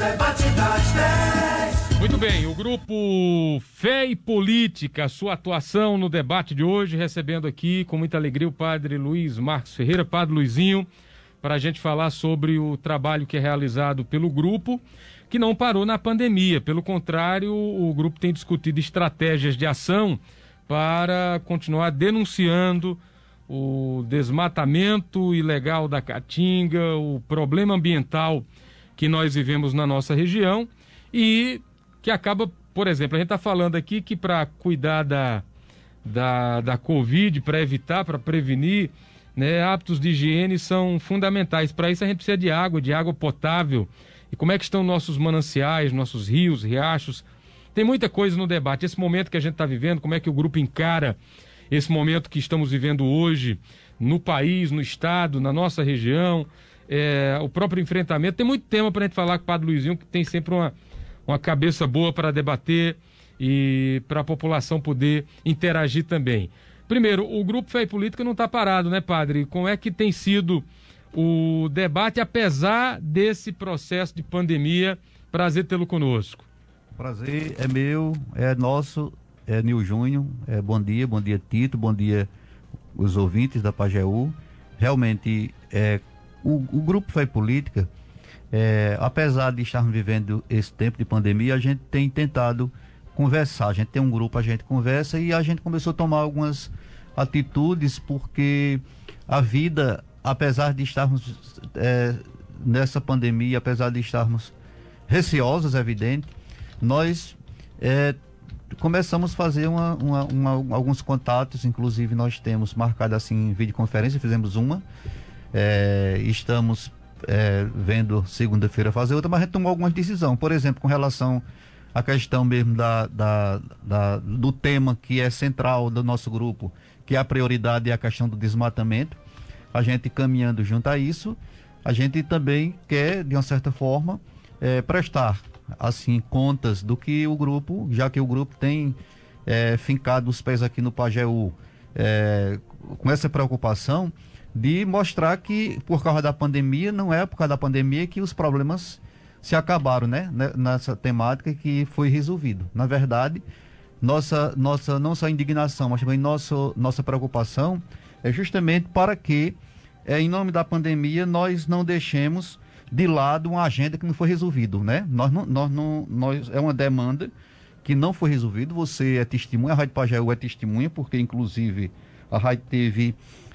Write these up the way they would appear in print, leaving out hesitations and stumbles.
debate das 10. Muito bem, o grupo Fé e Política, sua atuação no debate de hoje, recebendo aqui com muita alegria o padre Luiz Marcos Ferreira, padre Luizinho, para a gente falar sobre o trabalho que é realizado pelo grupo, que não parou na pandemia. Pelo contrário, o grupo tem discutido estratégias de ação para continuar denunciando o desmatamento ilegal da Caatinga, o problema ambiental que nós vivemos na nossa região e que acaba, por exemplo, a gente está falando aqui que para cuidar da Covid, para evitar, para prevenir, né, hábitos de higiene são fundamentais. Para isso a gente precisa de água potável. E como é que estão nossos mananciais, nossos rios, riachos? Tem muita coisa no debate. Esse momento que a gente está vivendo, como é que o grupo encara esse momento que estamos vivendo hoje no país, no estado, na nossa região, o próprio enfrentamento. Tem muito tema para a gente falar com o padre Luizinho, que tem sempre uma cabeça boa para debater e para a população poder interagir também. Primeiro, o Grupo Fé e Política não está parado, né, padre? Como é que tem sido o debate, apesar desse processo de pandemia? Prazer tê-lo conosco. Prazer é meu, é nosso, é Nil Júnior. Bom dia Tito, bom dia os ouvintes da Pajeú. Realmente, o Grupo Fé e Política, apesar de estarmos vivendo esse tempo de pandemia, a gente tem tentado conversar. A gente tem um grupo, a gente conversa e a gente começou a tomar algumas atitudes, porque a vida, apesar de estarmos nessa pandemia, apesar de estarmos receosos, é evidente, nós começamos a fazer alguns contatos. Inclusive nós temos marcado assim videoconferência, fizemos uma, estamos vendo segunda-feira fazer outra, mas a gente tomou algumas decisões, por exemplo, com relação à questão mesmo do tema que é central do nosso grupo, que é a prioridade, é a questão do desmatamento. A gente caminhando junto a isso, a gente também quer, de uma certa forma, prestar assim contas do que o grupo, já que o grupo tem fincado os pés aqui no Pajeú, com essa preocupação de mostrar que por causa da pandemia, não é por causa da pandemia que os problemas se acabaram, né? Nessa temática que foi resolvido. Na verdade, nossa não só indignação, mas também nossa preocupação é justamente para que, em nome da pandemia, nós não deixemos de lado uma agenda que não foi resolvida, né? É uma demanda que não foi resolvida. Você é testemunha, a Rádio Pajeú é testemunha, porque inclusive a rádio teve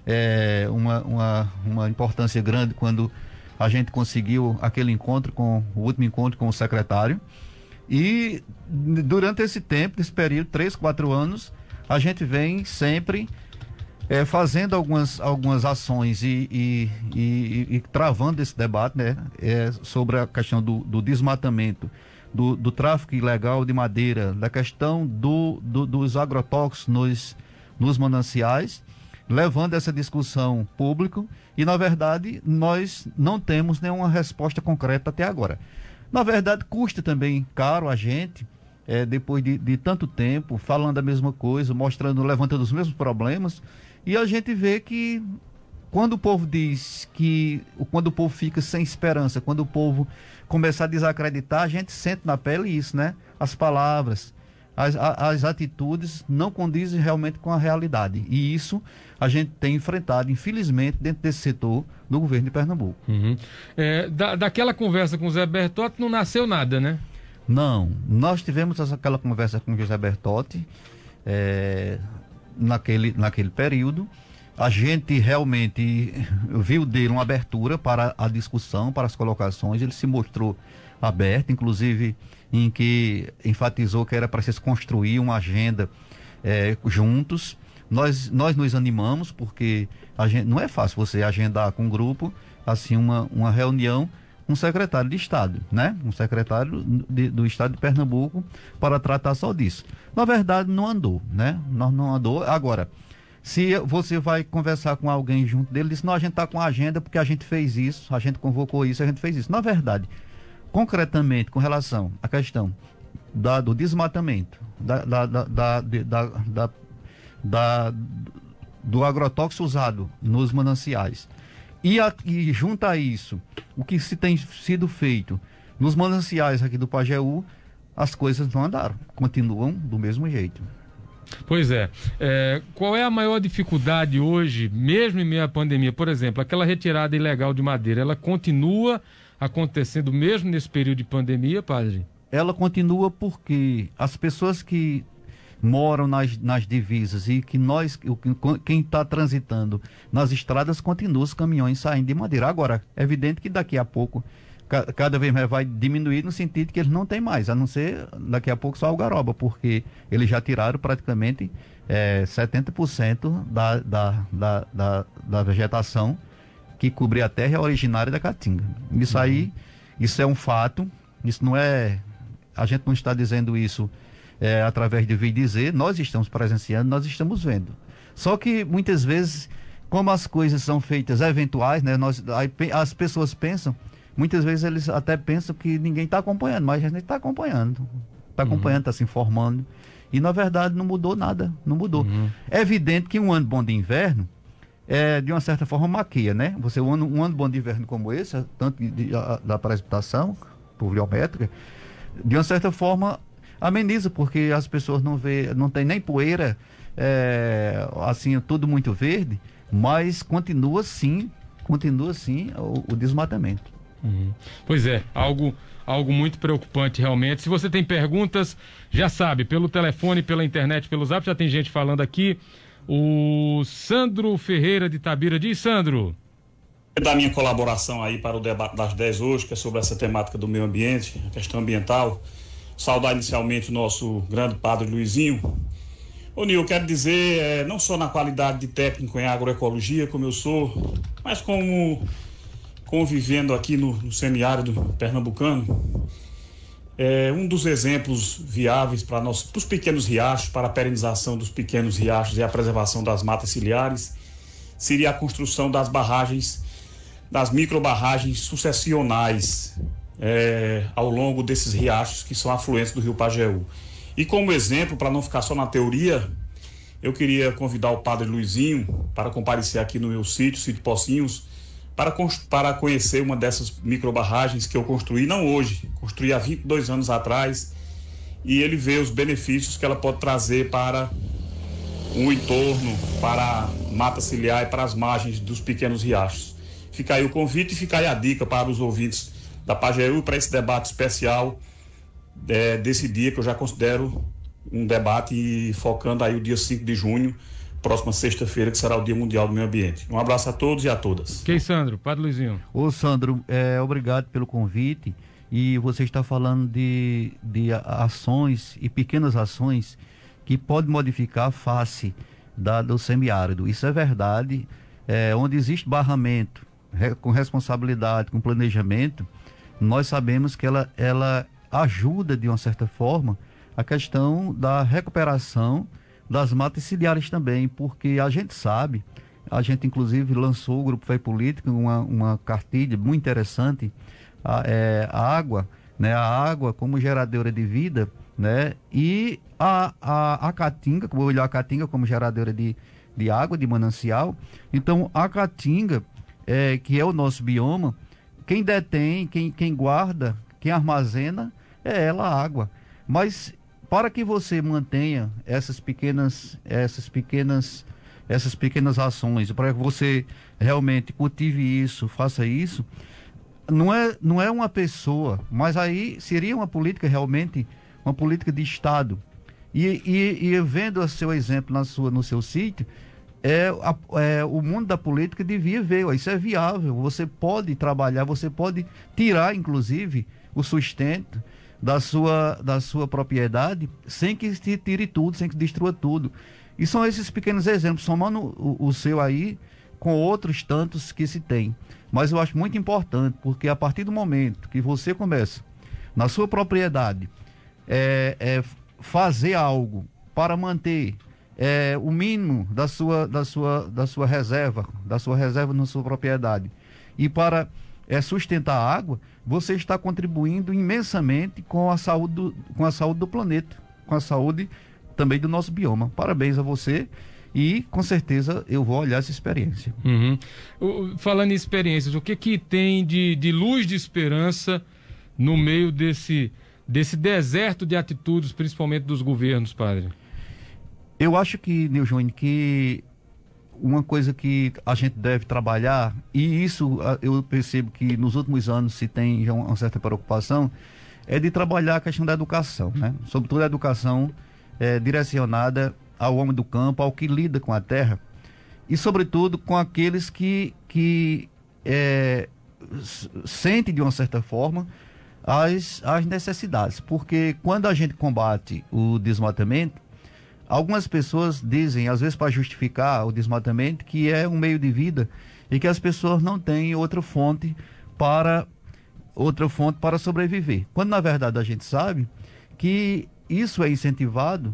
uma importância grande quando a gente conseguiu aquele o último encontro com o secretário. E durante esse tempo, esse período, 3, 4 anos, a gente vem sempre fazendo algumas ações e travando esse debate, né? Sobre a questão do desmatamento, do tráfico ilegal de madeira, da questão dos agrotóxicos nos mananciais, levando essa discussão pública, e na verdade nós não temos nenhuma resposta concreta até agora. Na verdade, custa também caro a gente, depois de tanto tempo falando a mesma coisa, levantando os mesmos problemas, e a gente vê que quando o povo quando o povo fica sem esperança, quando o povo começa a desacreditar, a gente sente na pele isso, né? As palavras, as atitudes não condizem realmente com a realidade. E isso a gente tem enfrentado, infelizmente, dentro desse setor do governo de Pernambuco. Uhum. Daquela conversa com o Zé Bertotti não nasceu nada, né? Não. Nós tivemos aquela conversa com o José Bertotti naquele período. A gente realmente viu dele uma abertura para a discussão, para as colocações. Ele se mostrou aberto, inclusive em que enfatizou que era para se construir uma agenda juntos. Nós nos animamos, porque não é fácil você agendar com um grupo assim uma reunião com um secretário de Estado, né? Um secretário do Estado de Pernambuco para tratar só disso. Na verdade, não andou, né? Não andou. Agora, se você vai conversar com alguém junto dele, diz: não, a gente está com a agenda porque a gente fez isso, a gente convocou isso, a gente fez isso. Na verdade, concretamente, com relação à questão do desmatamento, do agrotóxico usado nos mananciais, e junto a isso, o que se tem sido feito Nos mananciais aqui do Pajeú, as coisas não andaram, continuam do mesmo jeito. Pois é. Qual é a maior dificuldade hoje, mesmo em meio à pandemia? Por exemplo, aquela retirada ilegal de madeira, ela continua acontecendo mesmo nesse período de pandemia, padre? Ela continua porque as pessoas que moram nas divisas e que quem está transitando nas estradas, continua os caminhões saindo de madeira. Agora, é evidente que daqui a pouco cada vez mais vai diminuir no sentido que eles não têm mais, a não ser daqui a pouco só algaroba, porque eles já tiraram praticamente 70% da vegetação que cobre a terra é originária da Caatinga. Isso aí, isso é um fato, isso não é, a gente não está dizendo isso através de vir dizer, nós estamos presenciando, nós estamos vendo. Só que muitas vezes, como as coisas são feitas eventuais, né, as pessoas pensam, muitas vezes eles até pensam que ninguém está acompanhando, mas a gente está acompanhando. Está acompanhando, está se informando. E na verdade não mudou nada, não mudou. É evidente que um ano bom de inverno, de uma certa forma, maquia, né? Você, um ano bom de inverno como esse, tanto da precipitação pluviométrica, de uma certa forma ameniza, porque as pessoas não tem nem poeira, assim, tudo muito verde, mas continua sim o desmatamento. Pois é, algo muito preocupante realmente. Se você tem perguntas, já sabe, pelo telefone, pela internet, pelo zap, já tem gente falando aqui. O Sandro Ferreira de Itabira diz, Sandro. Da minha colaboração aí para o debate das 10 hoje, que é sobre essa temática do meio ambiente, a questão ambiental. Saudar inicialmente o nosso grande padre Luizinho. Ô Nil, eu quero dizer, não só na qualidade de técnico em agroecologia, como eu sou, mas como convivendo aqui no semiárido pernambucano, um dos exemplos viáveis para os pequenos riachos, para a perenização dos pequenos riachos e a preservação das matas ciliares, seria a construção das barragens, das microbarragens sucessionais ao longo desses riachos que são afluentes do rio Pajeú. E como exemplo, para não ficar só na teoria, eu queria convidar o padre Luizinho para comparecer aqui no meu sítio Pocinhos, para conhecer uma dessas microbarragens que eu construí, não hoje, construí há 22 anos atrás, e ele vê os benefícios que ela pode trazer para o entorno, para a mata ciliar e para as margens dos pequenos riachos. Fica aí o convite e fica aí a dica para os ouvintes da Pajeú para esse debate especial desse dia, que eu já considero um debate focando aí o dia 5 de junho, próxima sexta-feira, que será o Dia Mundial do Meio Ambiente. Um abraço a todos e a todas. Ok, Sandro. Padre Luizinho. Ô, Sandro, obrigado pelo convite. E você está falando de ações e pequenas ações que podem modificar a face do semiárido. Isso é verdade. Onde existe barramento, com responsabilidade, com planejamento, nós sabemos que ela ajuda, de uma certa forma, a questão da recuperação das matas ciliares também, porque a gente sabe, a gente inclusive lançou o Grupo Fé Política, uma cartilha muito interessante, a água, né, a água como geradora de vida, né, e a Caatinga, vou olhar a Caatinga como geradora de água, de manancial. Então a Caatinga, que é o nosso bioma, quem detém, quem guarda, quem armazena, é ela, a água. Mas para que você mantenha essas pequenas ações, para que você realmente cultive isso, faça isso, não é uma pessoa, mas aí seria uma política realmente, uma política de Estado. E vendo o seu exemplo no seu sítio, o mundo da política devia ver, isso é viável, você pode trabalhar, você pode tirar, inclusive, o sustento da sua propriedade, sem que se tire tudo, sem que destrua tudo. E são esses pequenos exemplos, somando o seu aí com outros tantos que se tem. Mas eu acho muito importante, porque a partir do momento que você começa, na sua propriedade, fazer algo para manter o mínimo da sua reserva na sua propriedade, e para sustentar a água, você está contribuindo imensamente com a saúde do planeta, com a saúde também do nosso bioma. Parabéns a você e com certeza eu vou olhar essa experiência. Falando em experiências, o que tem de luz de esperança no meio desse deserto de atitudes, principalmente dos governos, padre? Eu acho que, Nil Júnior, que uma coisa que a gente deve trabalhar, e isso eu percebo que nos últimos anos se tem já uma certa preocupação, é de trabalhar a questão da educação, né? Sobretudo a educação direcionada ao homem do campo, ao que lida com a terra, e sobretudo com aqueles que sentem de uma certa forma as necessidades, porque quando a gente combate o desmatamento, algumas pessoas dizem, às vezes para justificar o desmatamento, que é um meio de vida e que as pessoas não têm outra fonte para sobreviver. Quando na verdade a gente sabe que isso é incentivado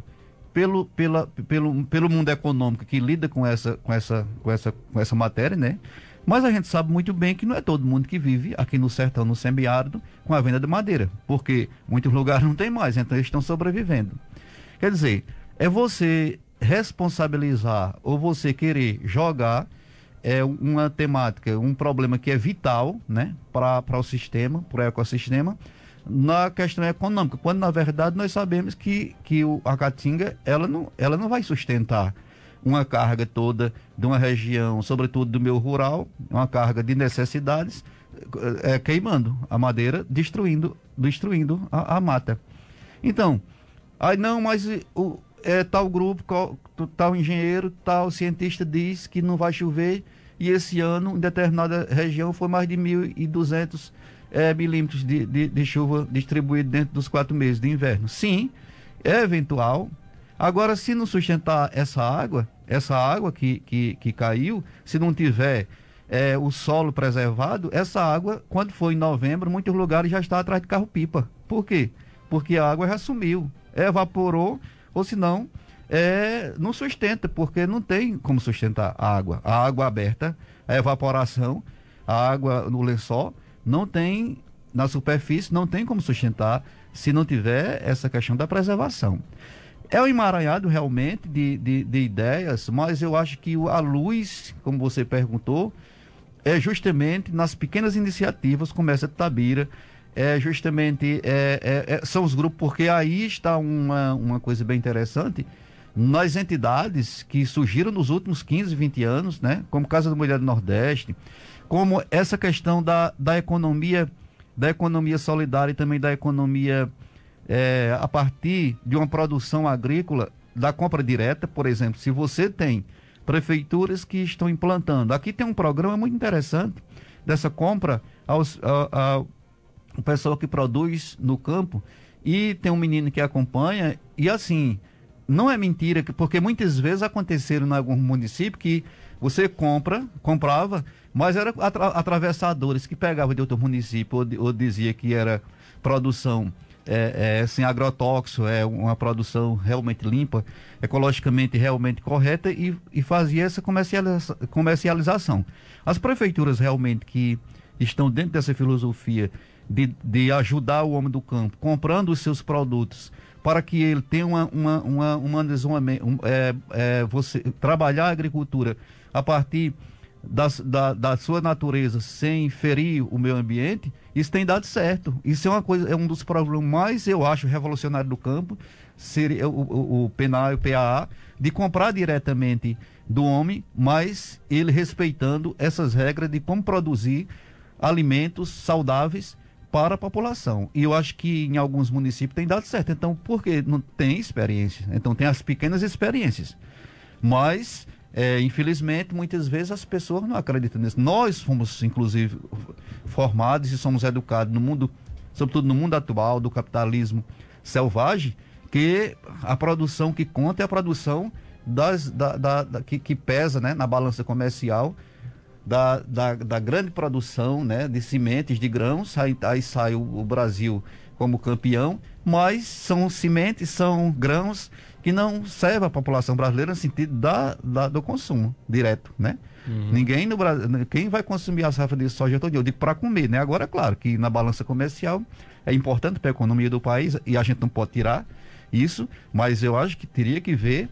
pelo mundo econômico que lida com essa matéria, né? Mas a gente sabe muito bem que não é todo mundo que vive aqui no sertão, no semiárido, com a venda de madeira, porque muitos lugares não tem mais, então eles estão sobrevivendo. Quer dizer, é você responsabilizar ou você querer jogar uma temática, um problema que é vital, né, para o sistema, para o ecossistema, na questão econômica, quando na verdade nós sabemos que a caatinga ela não vai sustentar uma carga toda de uma região, sobretudo do meio rural, uma carga de necessidades, queimando a madeira, destruindo a mata. Então, aí não, mas tal grupo, tal engenheiro, tal cientista diz que não vai chover e esse ano em determinada região foi mais de 1.200 milímetros de chuva distribuído dentro dos 4 meses de inverno. Sim, é eventual. Agora, se não sustentar essa água que caiu, se não tiver o solo preservado, essa água, quando for em novembro, muitos lugares já está atrás de carro-pipa. Por quê? Porque a água já sumiu, evaporou, ou senão não sustenta, porque não tem como sustentar a água aberta, a evaporação, a água no lençol, não tem, na superfície, não tem como sustentar se não tiver essa questão da preservação. É um emaranhado realmente de ideias, mas eu acho que a luz, como você perguntou, é justamente nas pequenas iniciativas como essa de Tabira, são os grupos, porque aí está uma coisa bem interessante, nas entidades que surgiram nos últimos 15, 20 anos, né, como Casa da Mulher do Nordeste, como essa questão da economia solidária e também da economia a partir de uma produção agrícola, da compra direta. Por exemplo, se você tem prefeituras que estão implantando, aqui tem um programa muito interessante dessa compra ao pessoal que produz no campo, e tem um menino que acompanha, e assim, não é mentira, porque muitas vezes aconteceram em algum município que você comprava, mas eram atravessadores que pegavam de outro município ou dizia que era produção sem agrotóxico, uma produção realmente limpa, ecologicamente realmente correta, e fazia essa comercialização. As prefeituras realmente que estão dentro dessa filosofia de ajudar o homem do campo, comprando os seus produtos, para que ele tenha você trabalhar a agricultura a partir da sua natureza, sem ferir o meio ambiente, isso tem dado certo. Isso é um dos problemas mais, eu acho, revolucionários do campo, seria o PNA e o PAA, de comprar diretamente do homem, mas ele respeitando essas regras de como produzir alimentos saudáveis para a população. E eu acho que em alguns municípios tem dado certo. Então, por que não tem experiência? Então, tem as pequenas experiências. Mas, infelizmente, muitas vezes as pessoas não acreditam nisso. Nós fomos, inclusive, formados e somos educados no mundo, sobretudo no mundo atual, do capitalismo selvagem, que a produção que conta é a produção que pesa, né, na balança comercial, da grande produção, né, de sementes, de grãos. Aí sai o Brasil como campeão, mas são sementes, são grãos que não servem à população brasileira no sentido do consumo direto, né? Uhum. Ninguém no Brasil, quem vai consumir a safra de soja todo dia? Eu digo para comer, né? Agora, é claro que na balança comercial é importante para a economia do país e a gente não pode tirar isso, mas eu acho que teria que ver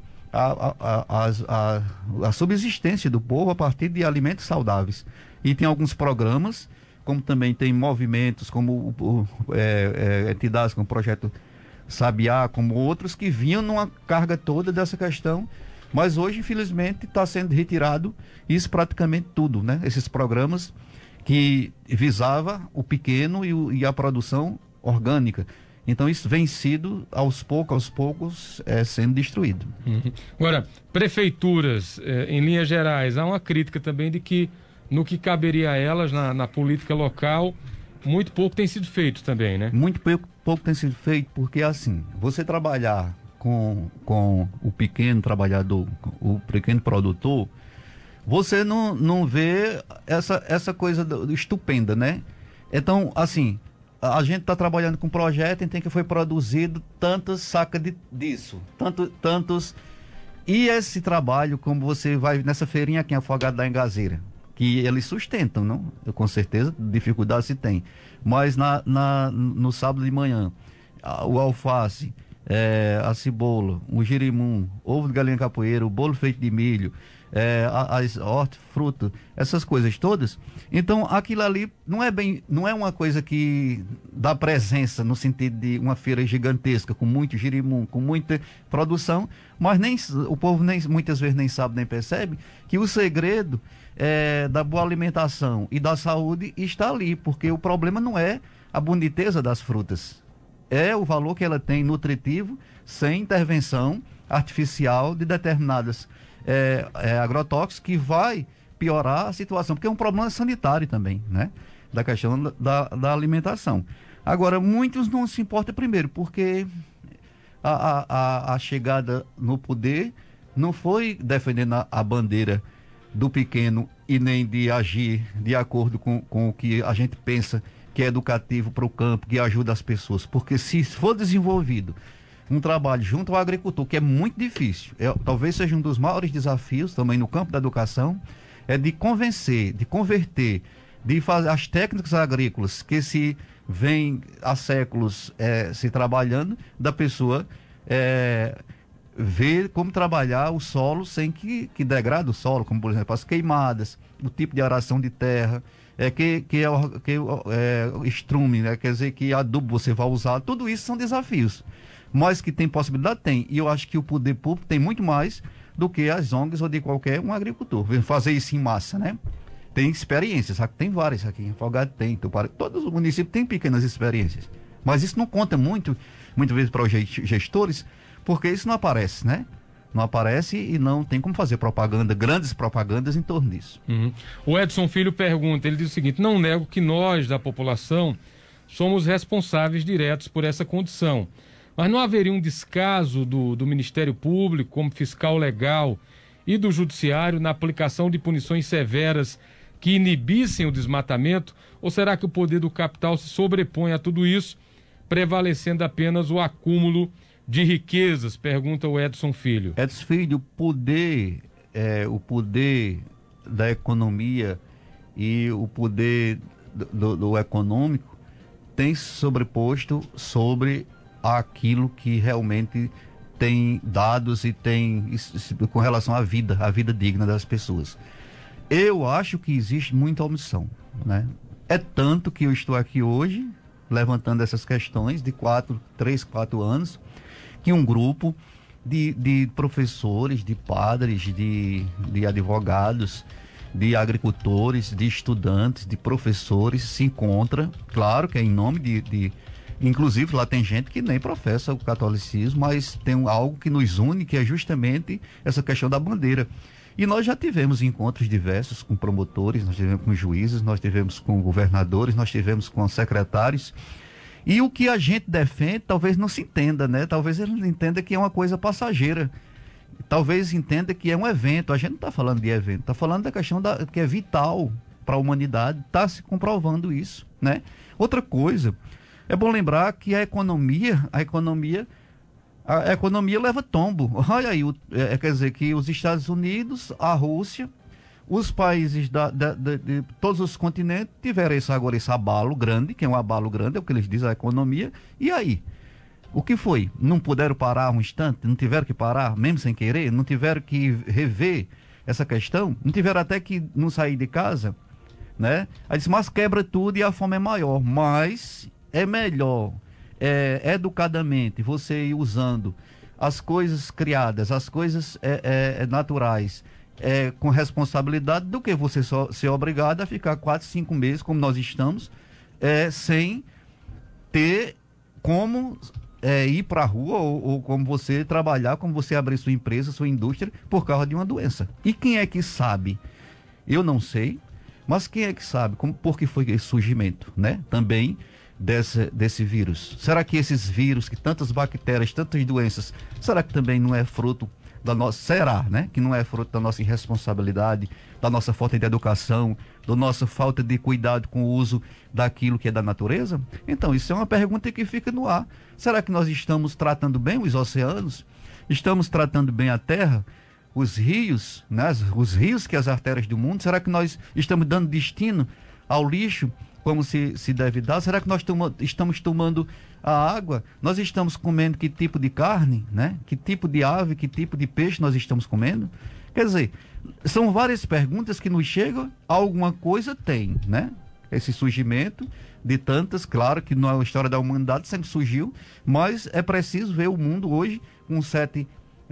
a subsistência do povo a partir de alimentos saudáveis. E tem alguns programas como também tem movimentos, como entidades como o Projeto Sabiá, como outros, que vinham numa carga toda dessa questão, mas hoje, infelizmente, está sendo retirado isso praticamente tudo, né? Esses programas que visava o pequeno e a produção orgânica. Então isso vem sido aos poucos sendo destruído. Agora, prefeituras, em linhas gerais, há uma crítica também de que no que caberia a elas na política local, muito pouco tem sido feito também, né? Muito pouco tem sido feito, porque assim, você trabalhar com o pequeno trabalhador, o pequeno produtor, você não vê essa coisa estupenda, né? Então, assim, a gente está trabalhando com um projeto em que foi produzido tantas sacas disso, tantos... E esse trabalho, como você vai nessa feirinha aqui em Afogado da Engazeira, que eles sustentam, não? Com certeza, dificuldade se tem. Mas no sábado de manhã, o alface, a cebola, o girimum, ovo de galinha capoeira, o bolo feito de milho, as hortifrutas, essas coisas todas. Então, aquilo ali não é uma coisa que dá presença no sentido de uma feira gigantesca, com muito girimum, com muita produção, mas o povo muitas vezes nem sabe, nem percebe que o segredo da boa alimentação e da saúde está ali, porque o problema não é a boniteza das frutas, é o valor que ela tem nutritivo, sem intervenção artificial de determinadas agrotóxicos, que vai piorar a situação, porque é um problema sanitário também, né? Da questão da alimentação. Agora, muitos não se importam primeiro, porque a chegada no poder não foi defendendo a bandeira do pequeno e nem de agir de acordo com o que a gente pensa que é educativo para o campo, que ajuda as pessoas. Porque se for desenvolvido um trabalho junto ao agricultor, que é muito difícil, talvez seja um dos maiores desafios também no campo da educação, é de convencer, de converter, de fazer as técnicas agrícolas que se vem há séculos se trabalhando, da pessoa ver como trabalhar o solo sem que degrade o solo, como por exemplo as queimadas, o tipo de aração de terra, estrume, né? Quer dizer, que adubo você vai usar, tudo isso são desafios. Mas que tem possibilidade, tem. E eu acho que o poder público tem muito mais do que as ONGs ou de qualquer um agricultor. Fazer isso em massa, né? Tem experiências, tem várias aqui. Em Afogado tem, todos os municípios têm pequenas experiências. Mas isso não conta muitas vezes para os gestores, porque isso não aparece, né? Não aparece e não tem como fazer grandes propagandas em torno disso. O Edson Filho pergunta, ele diz o seguinte: não nego que nós, da população, somos responsáveis diretos por essa condição. Mas não haveria um descaso do Ministério Público, como fiscal legal, e do Judiciário na aplicação de punições severas que inibissem o desmatamento? Ou será que o poder do capital se sobrepõe a tudo isso, prevalecendo apenas o acúmulo de riquezas? Pergunta o Edson Filho. Edson Filho, o poder da economia e o poder do econômico tem se sobreposto sobre aquilo que realmente tem dados e tem com relação à vida digna das pessoas. Eu acho que existe muita omissão, né? É tanto que eu estou aqui hoje levantando essas questões de 3, 4 anos, que um grupo de professores, de padres, de advogados, de agricultores, de estudantes, de professores se encontra, claro que é em nome inclusive lá tem gente que nem professa o catolicismo, mas tem algo que nos une, que é justamente essa questão da bandeira. E nós já tivemos encontros diversos com promotores, nós tivemos com juízes, nós tivemos com governadores, nós tivemos com secretários. E o que a gente defende talvez não se entenda, né? Talvez ele não entenda que é uma coisa passageira. Talvez entenda que é um evento. A gente não está falando de evento, está falando da questão que é vital para a humanidade. Está se comprovando isso, né? Outra coisa, é bom lembrar que a economia leva tombo. Olha aí, quer dizer que os Estados Unidos, a Rússia, os países de todos os continentes tiveram esse abalo grande, que é um abalo grande, é o que eles dizem, a economia. E aí? O que foi? Não puderam parar um instante? Não tiveram que parar, mesmo sem querer? Não tiveram que rever essa questão? Não tiveram até que não sair de casa? né? Aí disse, mas quebra tudo e a fome é maior. Mas é melhor, educadamente, você ir usando as coisas criadas, as coisas naturais, com responsabilidade, do que você só ser obrigado a ficar 4, 5 meses, como nós estamos, sem ter como ir para a rua ou como você trabalhar, como você abrir sua empresa, sua indústria, por causa de uma doença. E quem é que sabe? Eu não sei, mas quem é que sabe por que foi esse surgimento, né? Também desse vírus. Será que esses vírus, que tantas bactérias, tantas doenças, será que também não é fruto da nossa... Será, né? Que não é fruto da nossa irresponsabilidade, da nossa falta de educação, da nossa falta de cuidado com o uso daquilo que é da natureza? Então, isso é uma pergunta que fica no ar. Será que nós estamos tratando bem os oceanos? Estamos tratando bem a terra? Os rios, né? Os rios que é as artérias do mundo? Será que nós estamos dando destino ao lixo como se deve dar? Será que nós estamos tomando a água? Nós estamos comendo que tipo de carne, né? Que tipo de ave, que tipo de peixe nós estamos comendo? Quer dizer, são várias perguntas que nos chegam, alguma coisa tem, né? Esse surgimento de tantas, claro que não é a história da humanidade, sempre surgiu, mas é preciso ver o mundo hoje com 7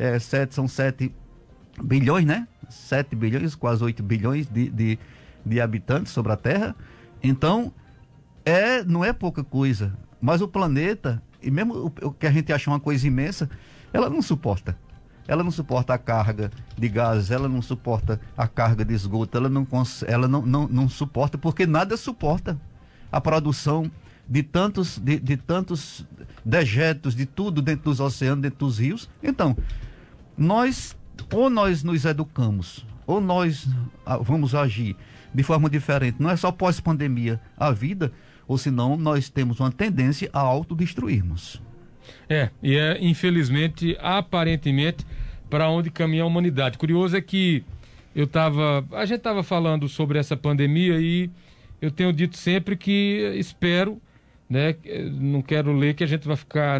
bilhões, né? 7 bilhões, quase 8 bilhões de habitantes sobre a Terra. Então, não é pouca coisa, mas o planeta, e mesmo o que a gente acha uma coisa imensa, ela não suporta. Ela não suporta a carga de gases, ela não suporta a carga de esgoto, ela não suporta, porque nada suporta a produção de tantos dejetos, de tudo dentro dos oceanos, dentro dos rios. Então, ou nós nos educamos, ou nós vamos agir de forma diferente. Não é só pós-pandemia a vida, ou senão nós temos uma tendência a autodestruirmos. Infelizmente, aparentemente, para onde caminha a humanidade. Curioso é que a gente estava falando sobre essa pandemia e eu tenho dito sempre que espero, né, não quero ler que a gente vai ficar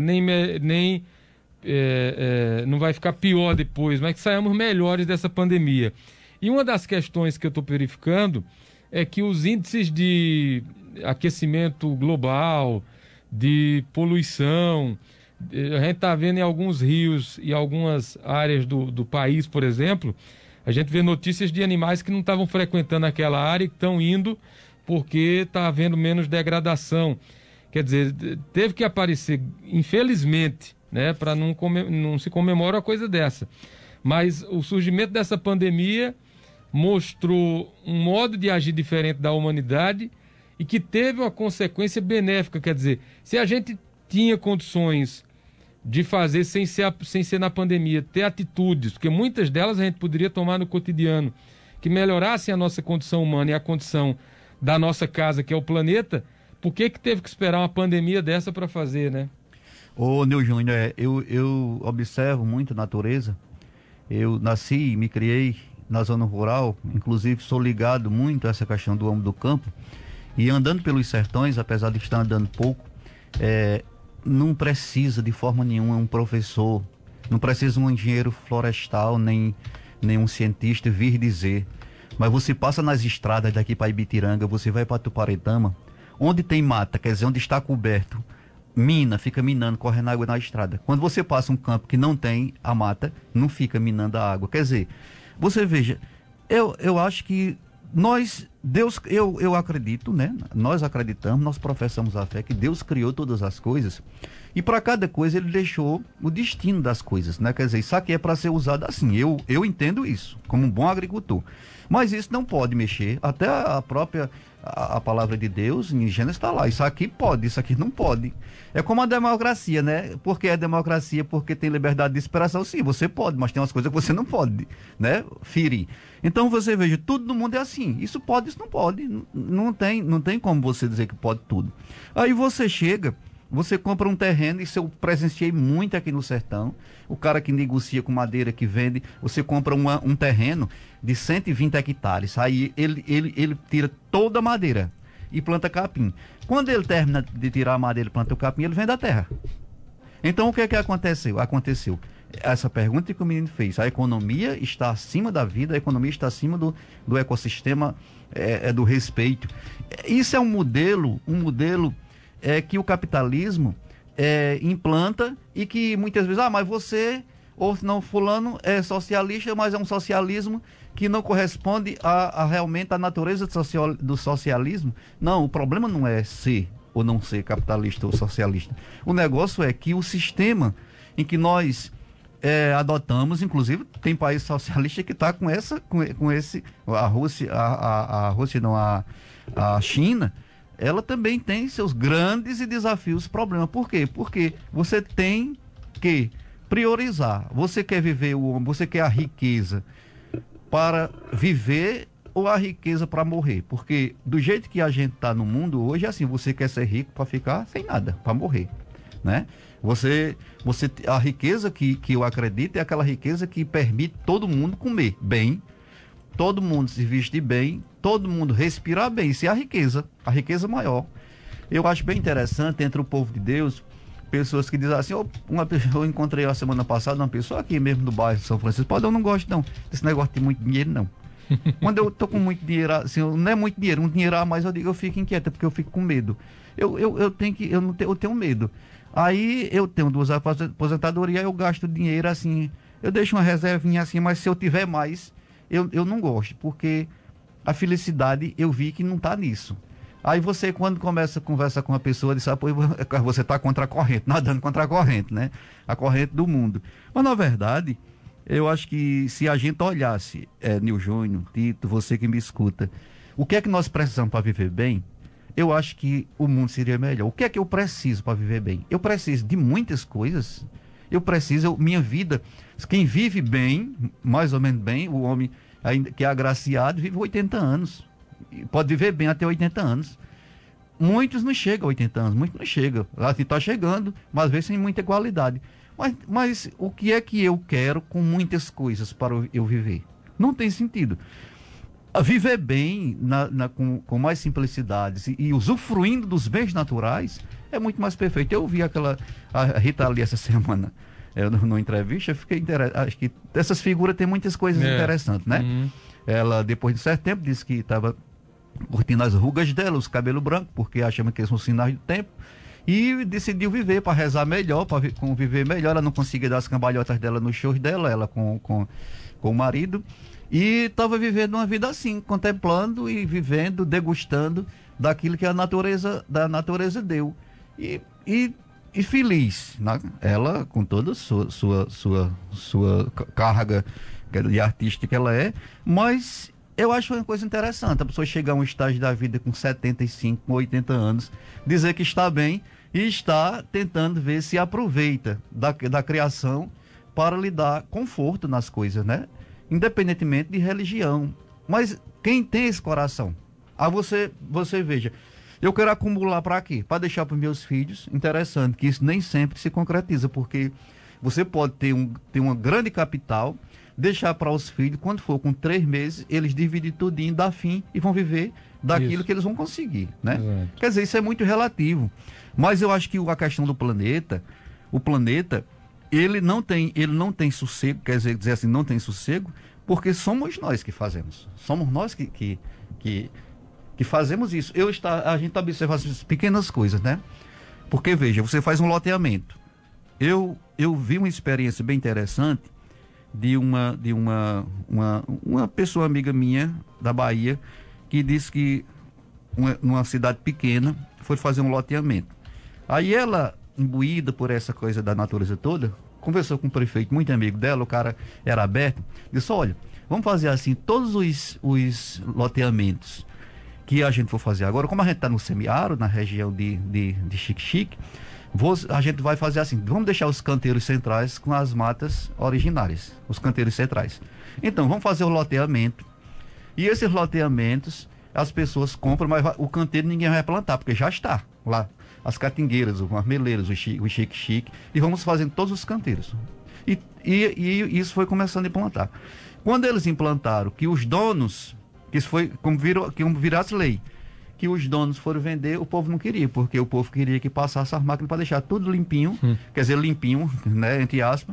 não vai ficar pior depois, mas que saímos melhores dessa pandemia. E uma das questões que eu estou verificando é que os índices de aquecimento global, de poluição, a gente está vendo em alguns rios e algumas áreas do país, por exemplo, a gente vê notícias de animais que não estavam frequentando aquela área e estão indo porque está havendo menos degradação. Quer dizer, teve que aparecer, infelizmente, né, para não se comemora uma coisa dessa. Mas o surgimento dessa pandemia mostrou um modo de agir diferente da humanidade e que teve uma consequência benéfica. Quer dizer, se a gente tinha condições de fazer sem ser na pandemia, ter atitudes, porque muitas delas a gente poderia tomar no cotidiano, que melhorassem a nossa condição humana e a condição da nossa casa, que é o planeta, por que teve que esperar uma pandemia dessa para fazer, né? Ô, Nil Júnior, eu observo muito a natureza. Eu nasci e me criei na zona rural, inclusive sou ligado muito a essa questão do homem do campo. E andando pelos sertões, apesar de estar andando pouco, não precisa de forma nenhuma um professor, não precisa um engenheiro florestal, nem um cientista vir dizer. Mas você passa nas estradas daqui para Ibitiranga, você vai para Tuparetama, onde tem mata, quer dizer, onde está coberto, fica minando, correndo água na estrada. Quando você passa um campo que não tem a mata, não fica minando a água. Quer dizer, você veja, eu acho que eu acredito, né? Nós acreditamos, nós professamos a fé que Deus criou todas as coisas e para cada coisa ele deixou o destino das coisas, né? Quer dizer, isso aqui é para ser usado assim. Eu entendo isso como um bom agricultor, mas isso não pode mexer. Até a palavra de Deus em Gênesis está lá. Isso aqui pode, isso aqui não pode. É como a democracia, né? Porque é democracia, porque tem liberdade de expressão. Sim, você pode, mas tem umas coisas que você não pode, né? Ferir. Então você veja, tudo no mundo é assim. Isso pode, isso não pode. Não tem como você dizer que pode tudo. Aí você chega, você compra um terreno, isso eu presenciei muito aqui no sertão. O cara que negocia com madeira, que vende, você compra um terreno de 120 hectares. Aí ele tira toda a madeira e planta capim. Quando ele termina de tirar a madeira e planta o capim, ele vende a terra. Então o que aconteceu? essa pergunta que o menino fez. A economia está acima da vida, a economia está acima do ecossistema, do respeito. Isso é um modelo que o capitalismo implanta e que muitas vezes, mas você, ou não, fulano é socialista, mas é um socialismo que não corresponde realmente à natureza do socialismo. Não, o problema não é ser ou não ser capitalista ou socialista. O negócio é que o sistema em que nós adotamos, inclusive tem país socialista que está com esse, a Rússia não, a China, ela também tem seus grandes e desafios, problemas. Por quê? Porque você tem que priorizar. Você quer viver você quer a riqueza para viver ou a riqueza para morrer? Porque do jeito que a gente está no mundo hoje, é assim, você quer ser rico para ficar sem nada, para morrer, né? A riqueza que eu acredito é aquela riqueza que permite todo mundo comer bem, todo mundo se vestir bem, todo mundo respirar bem. Isso é a riqueza maior. Eu acho bem interessante entre o povo de Deus, pessoas que dizem assim, eu encontrei a semana passada uma pessoa aqui mesmo do bairro de São Francisco, pode, eu não gosto não desse negócio de muito dinheiro não. Quando eu tô com muito dinheiro, assim, não é muito dinheiro, um dinheiro a mais, eu fico inquieta, porque eu fico com medo. Eu tenho medo. Aí eu tenho 2 aposentadorias, eu gasto dinheiro assim, eu deixo uma reservinha assim, mas se eu tiver mais, eu não gosto, porque a felicidade eu vi que não está nisso. Aí você, quando começa a conversar com uma pessoa, diz, você está contra a corrente, nadando contra a corrente, né? A corrente do mundo. Mas, na verdade, eu acho que se a gente olhasse, Nil Júnior, Tito, você que me escuta, o que é que nós precisamos para viver bem, eu acho que o mundo seria melhor. O que é que eu preciso para viver bem? Eu preciso de muitas coisas. Minha vida, quem vive bem, mais ou menos bem, o homem ainda que é agraciado, vive 80 anos. Pode viver bem até 80 anos. Muitos não chegam a 80 anos, muitos não chegam. Lá está chegando, mas às vezes sem muita qualidade. Mas o que é que eu quero com muitas coisas para eu viver? Não tem sentido. Viver bem com mais simplicidades e usufruindo dos bens naturais é muito mais perfeito. Eu vi a Rita ali essa semana numa entrevista, eu fiquei interessado. Acho que essas figuras têm muitas coisas interessantes, né? Uhum. Ela, depois de certo tempo, disse que estava curtindo as rugas dela, os cabelos brancos, porque achava que são sinais do tempo, e decidiu viver para rezar melhor, para conviver melhor. Ela não conseguia dar as cambalhotas dela nos shows dela, ela com o marido, e estava vivendo uma vida assim, contemplando e vivendo, degustando daquilo que a natureza deu. E feliz, né? Ela, com toda a sua carga de artista que ela é, mas eu acho uma coisa interessante a pessoa chegar a um estágio da vida com 75, 80 anos, dizer que está bem e está tentando ver se aproveita da criação para lhe dar conforto nas coisas, né? Independentemente de religião. Mas quem tem esse coração? Você veja, eu quero acumular para quê? Para deixar para os meus filhos. Interessante que isso nem sempre se concretiza, porque você pode ter uma grande capital, deixar para os filhos, quando for com 3 meses, eles dividem tudinho, dá fim e vão viver daquilo que eles vão conseguir, né? Exato. Quer dizer, isso é muito relativo. Mas eu acho que a questão do planeta, o planeta, ele não tem sossego, quer dizer assim, não tem sossego, porque somos nós que fazemos. Somos nós que fazemos isso. A gente observa essas pequenas coisas, né? Porque, veja, você faz um loteamento. Eu vi uma experiência bem interessante de uma pessoa amiga minha da Bahia, que disse que numa cidade pequena foi fazer um loteamento. Aí ela, imbuída por essa coisa da natureza toda, conversou com o prefeito, muito amigo dela, o cara era aberto, disse, olha, vamos fazer assim, todos os loteamentos que a gente for fazer agora, como a gente está no semiárido, na região de Xique-Xique, a gente vai fazer assim, vamos deixar os canteiros centrais com as matas originárias, os canteiros centrais. Então, vamos fazer o loteamento, e esses loteamentos, as pessoas compram, mas o canteiro ninguém vai plantar, porque já está lá, as catingueiras, os marmeleiros, o xique-xique, e vamos fazendo todos os canteiros. E isso foi começando a implantar. Quando eles implantaram, que os donos, que isso foi como virasse lei, que os donos foram vender, o povo não queria, porque o povo queria que passasse as máquinas para deixar tudo limpinho, quer dizer, limpinho, né, entre aspas,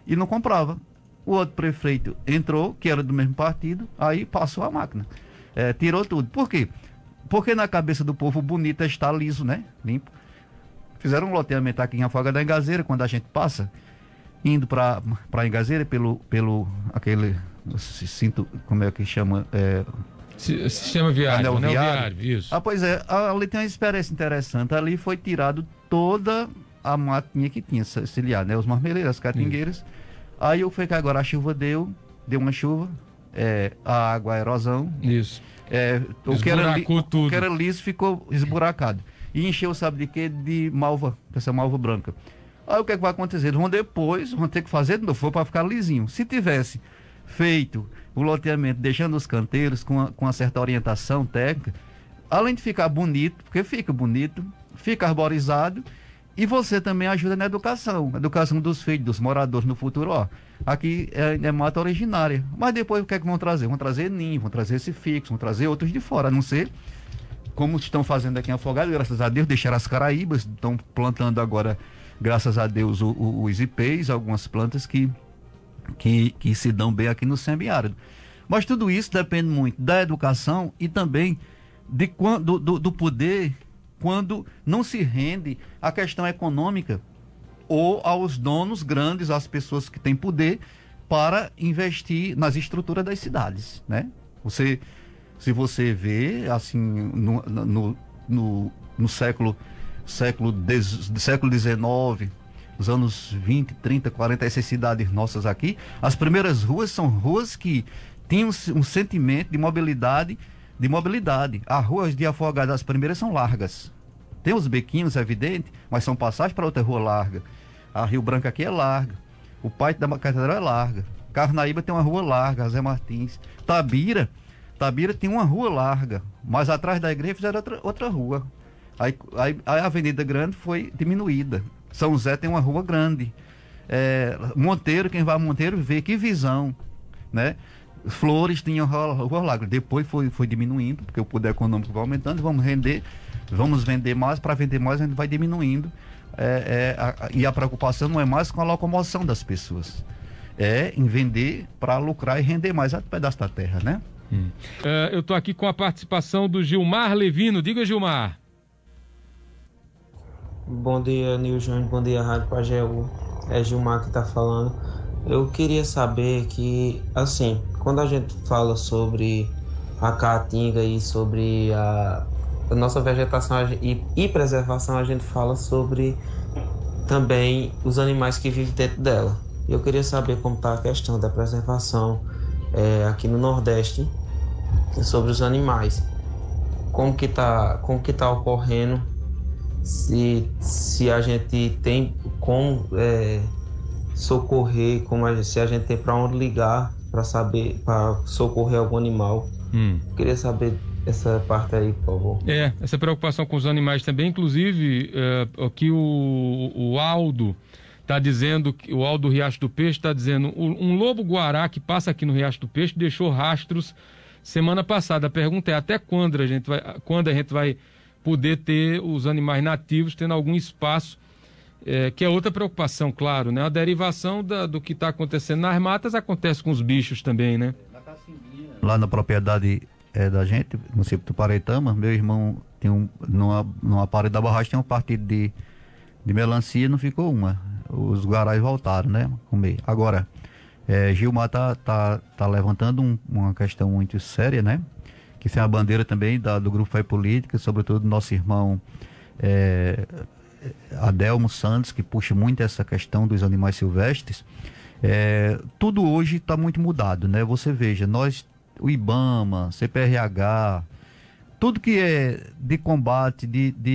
e não comprava. O outro prefeito entrou, que era do mesmo partido, aí passou a máquina. Tirou tudo. Por quê? Porque na cabeça do povo bonito é estar liso, né? Limpo. Fizeram um loteamento aqui em Afogados da Engazeira, quando a gente passa, indo para Engazeira pelo aquele cinto, como é que chama? Sistema viário, anel viário, isso. Pois é, ali tem uma experiência interessante. Ali foi tirado toda a matinha que tinha ciliar, né? Os marmeleiros, as catingueiras. Aí eu fui que agora a chuva deu uma chuva, a água, a erosão. Isso. O que era liso ficou esburacado. E encheu, sabe de quê? De malva, essa malva branca. Aí o que é que vai acontecer? Eles vão ter que fazer de novo, para ficar lisinho. Se tivesse feito o loteamento, deixando os canteiros com uma certa orientação técnica, além de ficar bonito, porque fica bonito, fica arborizado, e você também ajuda na educação dos filhos, dos moradores no futuro. Aqui é mata originária, mas depois o que é que vão trazer? Vão trazer ninho, vão trazer esse fixo, vão trazer outros de fora, a não ser como estão fazendo aqui em Afogados, graças a Deus, deixaram as caraíbas, estão plantando agora, graças a Deus, os ipês, algumas plantas que se dão bem aqui no semiárido. Mas tudo isso depende muito da educação e também do poder, quando não se rende à questão econômica ou aos donos grandes, às pessoas que têm poder para investir nas estruturas das cidades, né? Se você vê, assim, no século XIX, nos anos 20, 30, 40, essas cidades nossas aqui, as primeiras ruas são ruas que tinham um sentimento de mobilidade. As ruas de Afogados, as primeiras são largas. Tem os bequinhos, é evidente, mas são passagens para outra rua larga. A Rio Branco aqui é larga. O Pátio da Catedral é larga. Carnaíba tem uma rua larga, Zé Martins. Tabira tem uma rua larga, mas atrás da igreja fizeram outra rua. Aí a Avenida Grande foi diminuída. São José tem uma rua grande. Monteiro, quem vai a Monteiro vê que visão, né? Flores tinha rua larga. Depois foi diminuindo, porque o poder econômico vai aumentando, vamos vender mais, para vender mais a gente vai diminuindo. E a preocupação não é mais com a locomoção das pessoas, é em vender para lucrar e render mais a pedaço da terra, né? Eu estou aqui com a participação do Gilmar Levino. Diga, Gilmar. Bom dia, Nil Júnior. Bom dia, Rádio Pajeú. É Gilmar que está falando. Eu queria saber que, assim, quando a gente fala sobre a caatinga e sobre a nossa vegetação e preservação, a gente fala sobre também os animais que vivem dentro dela. Eu queria saber como está a questão da preservação aqui no Nordeste sobre os animais. Como que tá ocorrendo, se a gente tem como socorrer, se a gente tem para onde ligar para socorrer algum animal. Queria saber essa parte aí, por favor. Essa preocupação com os animais também, inclusive, aqui o Aldo está dizendo, o Aldo Riacho do Peixe está dizendo, um lobo-guará que passa aqui no Riacho do Peixe deixou rastros semana passada. A pergunta é até quando a gente vai poder ter os animais nativos tendo algum espaço, que é outra preocupação, claro, né? A derivação do que está acontecendo nas matas acontece com os bichos também, né? Lá na propriedade da gente, no município do Paretama, meu irmão tem numa parede da barragem tem um partido de melancia, não ficou uma. Os guarais voltaram, né? Comer. Agora, Gilmar tá levantando uma questão muito séria, né? Que tem a bandeira também do Grupo Fé Política, sobretudo do nosso irmão Adelmo Santos, que puxa muito essa questão dos animais silvestres. Tudo hoje está muito mudado, né? Você veja, o IBAMA, CPRH, tudo que é de combate,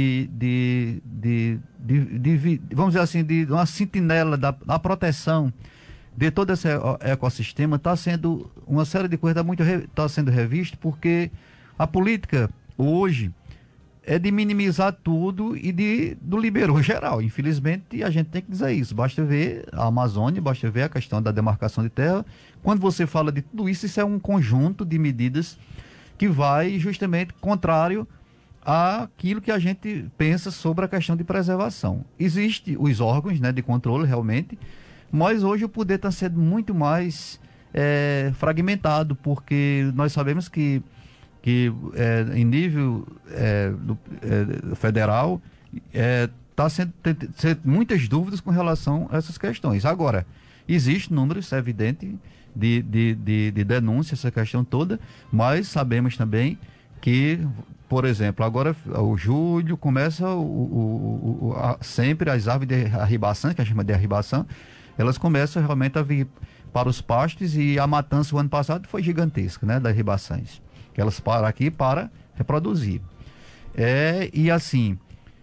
vamos dizer assim, de uma sentinela da proteção de todo esse ecossistema, está sendo uma série de coisas está sendo revista, porque a política hoje é de minimizar tudo e do liberou geral. Infelizmente, a gente tem que dizer isso. Basta ver a Amazônia, basta ver a questão da demarcação de terra. Quando você fala de tudo isso, isso é um conjunto de medidas que vai justamente contrário àquilo que a gente pensa sobre a questão de preservação. Existem os órgãos, né, de controle, realmente. mas hoje o poder está sendo muito mais fragmentado, porque nós sabemos que em nível federal está sendo muitas dúvidas com relação a essas questões. Agora, existe números evidentes de denúncia, essa questão toda, mas sabemos também que, por exemplo, agora o julho começa sempre as aves de arribação, que a gente chama de arribação, elas começam realmente a vir para os pastos, e a matança o ano passado foi gigantesca, né, das ribaçães, que elas param aqui para reproduzir. E assim,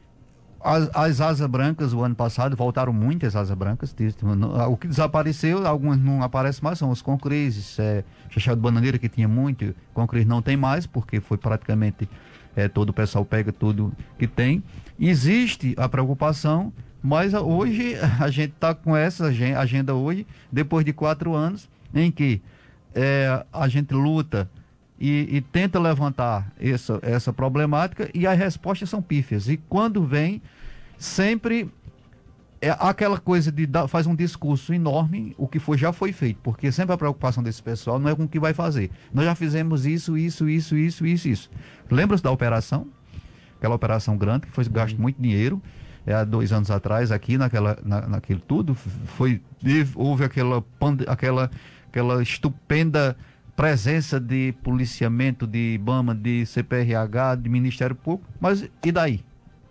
as asas brancas o ano passado voltaram muitas asas brancas. O que desapareceu, algumas não aparecem mais, são os concrizes, chachado de bananeira, que tinha muito, concris não tem mais, porque foi praticamente todo o pessoal pega tudo que tem. Existe a preocupação, mas hoje a gente está com essa agenda hoje, depois de 4 anos, em que a gente luta e tenta levantar essa problemática, e as respostas são pífias. E quando vem, sempre aquela coisa de faz um discurso enorme, o que já foi feito, porque sempre a preocupação desse pessoal não é com o que vai fazer. Nós já fizemos isso. Lembra-se da operação? Aquela operação grande, que foi gasto muito dinheiro, há 2 anos atrás, aqui naquele tudo, houve aquela estupenda presença de policiamento, de IBAMA, de CPRH, de Ministério Público, mas e daí?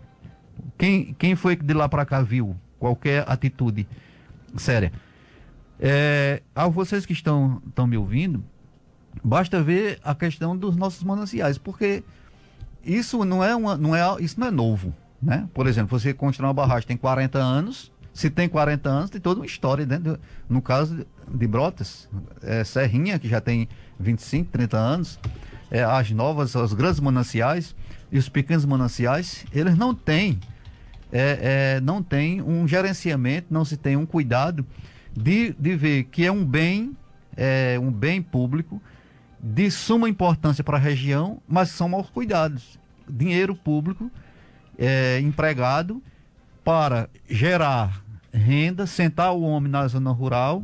Quem foi que de lá para cá viu qualquer atitude séria? A vocês que estão me ouvindo, basta ver a questão dos nossos mananciais, porque isso não é novo, né? Por exemplo, você construir uma barragem tem 40 anos, se tem 40 anos, tem toda uma história, né? No caso de Brotas, Serrinha, que já tem 25, 30 anos, os grandes mananciais e os pequenos mananciais, eles não têm um gerenciamento, não se tem um cuidado de ver que é um bem público de suma importância para a região, mas são mal cuidados. Dinheiro público empregado para gerar renda, sentar o homem na zona rural,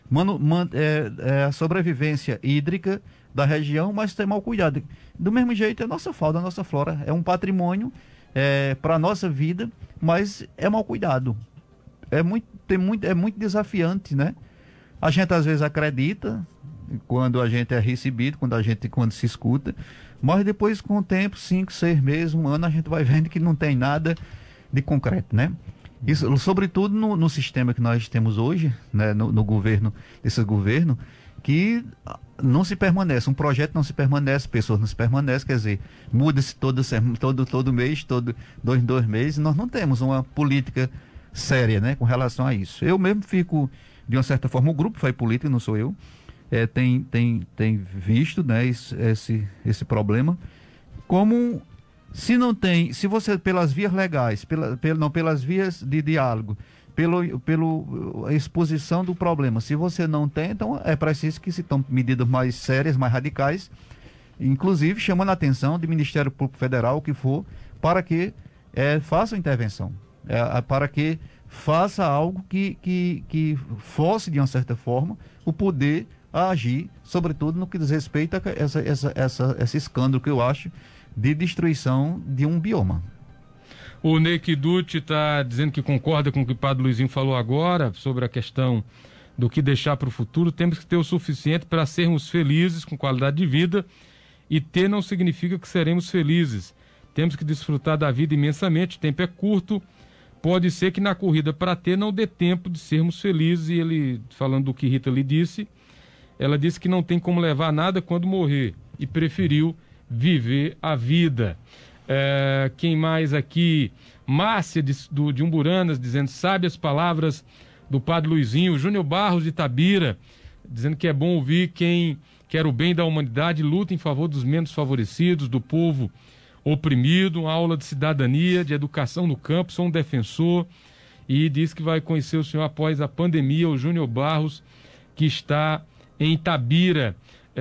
a sobrevivência hídrica da região, mas tem mal cuidado. Do mesmo jeito, a nossa fauna, a nossa flora é um patrimônio para a nossa vida, mas é mal cuidado. É muito desafiante, né? A gente às vezes acredita quando a gente é recebido, quando se escuta, mas depois, com o tempo, 5, 6 meses, 1 ano, a gente vai vendo que não tem nada de concreto, né? Isso, sobretudo no sistema que nós temos hoje, né, no governo, esse governo, que não se permanece, um projeto não se permanece, pessoas não se permanecem, quer dizer, muda-se todo mês, 2 meses, nós não temos uma política séria, né, com relação a isso. Eu mesmo fico, de uma certa forma, o grupo faz política, não sou eu, tem visto, né, esse problema, como se você, pelas vias legais, pelas vias de diálogo, pela exposição do problema, se você não tem, então é preciso que se tomem medidas mais sérias, mais radicais, inclusive chamando a atenção do Ministério Público Federal, o que for, para que faça intervenção, para que faça algo que force, de uma certa forma, o poder a agir, sobretudo no que diz respeito a esse escândalo que eu acho de destruição de um bioma. O Ney Kiduti está dizendo que concorda com o que o Padre Luizinho falou agora sobre a questão do que deixar para o futuro. Temos que ter o suficiente para sermos felizes, com qualidade de vida, e ter não significa que seremos felizes. Temos que desfrutar da vida imensamente, o tempo é curto, pode ser que na corrida para ter não dê tempo de sermos felizes. E ele, falando do que Rita lhe disse, ela disse que não tem como levar nada quando morrer e preferiu viver a vida. Quem mais aqui? Márcia de Umburanas dizendo: sabe as palavras do Padre Luizinho. Júnior Barros de Itabira dizendo que é bom ouvir quem quer o bem da humanidade, luta em favor dos menos favorecidos, do povo oprimido. Uma aula de cidadania, de educação no campo, sou um defensor. E diz que vai conhecer o senhor após a pandemia. O Júnior Barros, que está em Itabira.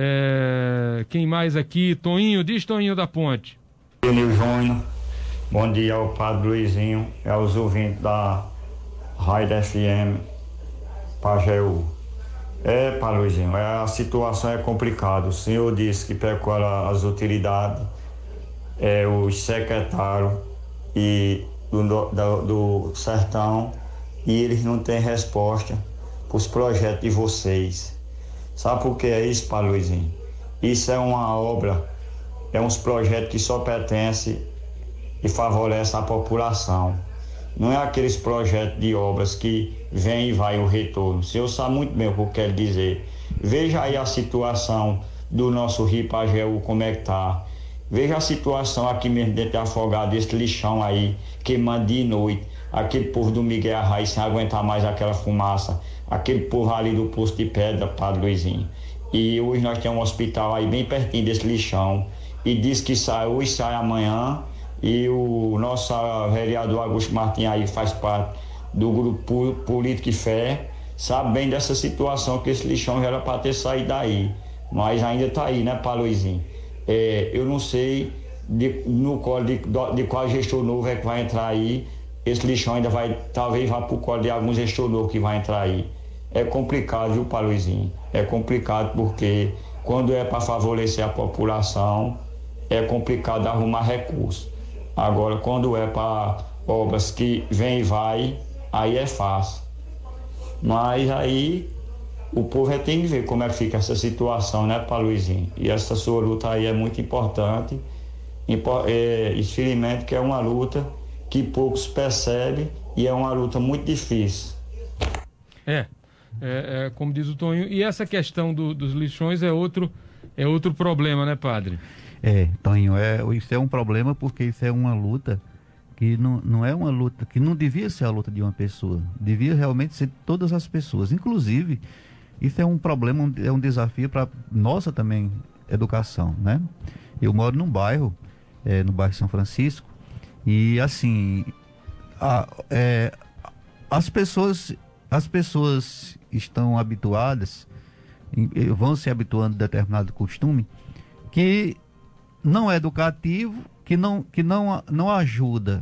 Quem mais aqui? Toninho, diz Toninho da Ponte. Nil Júnior, bom dia ao Padre Luizinho e aos ouvintes da Rádio FM. Pajeú. Luizinho, a situação é complicada. O senhor disse que pegou as utilidades, os secretários do sertão, e eles não têm resposta para os projetos de vocês. Sabe por que é isso, Luizinho? Isso é uma obra, uns projetos que só pertencem e favorecem a população. Não é aqueles projetos de obras que vem e vai o retorno. O senhor sabe muito bem o que eu quero dizer. Veja aí a situação do nosso rio Pajeú, como é que tá. Veja a situação aqui mesmo dentro de Afogado, esse lixão aí, queimando de noite. Aquele povo do Miguel Arraes sem aguentar mais aquela fumaça. Aquele povo ali do Poço de Pedra, Padre Luizinho. E hoje nós temos um hospital aí bem pertinho desse lixão. E diz que hoje sai amanhã. E o nosso vereador Augusto Martins aí faz parte do grupo Política e Fé, sabe bem dessa situação, que esse lixão já era para ter saído daí, mas ainda está aí, né, Luizinho? Eu não sei no colo de qual gestor novo é que vai entrar aí. Esse lixão ainda talvez vá para o colo de algum gestor novo que vai entrar aí. É complicado, viu, Luizinho? É complicado porque quando é para favorecer a população, é complicado arrumar recursos. Agora, quando é para obras que vem e vai, aí é fácil. Mas aí o povo tem que ver como é que fica essa situação, né, Luizinho? E essa sua luta aí é muito importante. Infelizmente que é uma luta que poucos percebem e é uma luta muito difícil. Como diz o Tonho. E essa questão dos lixões é outro problema, né, padre? Tonho, isso é um problema porque isso é uma luta que não é uma luta, que não devia ser a luta de uma pessoa, devia realmente ser de todas as pessoas. Inclusive, isso é um problema, é um desafio para nossa também educação, né? Eu moro num bairro, no bairro São Francisco, e assim, as pessoas estão habituadas, vão se habituando a determinado costume, que não é educativo, que não ajuda,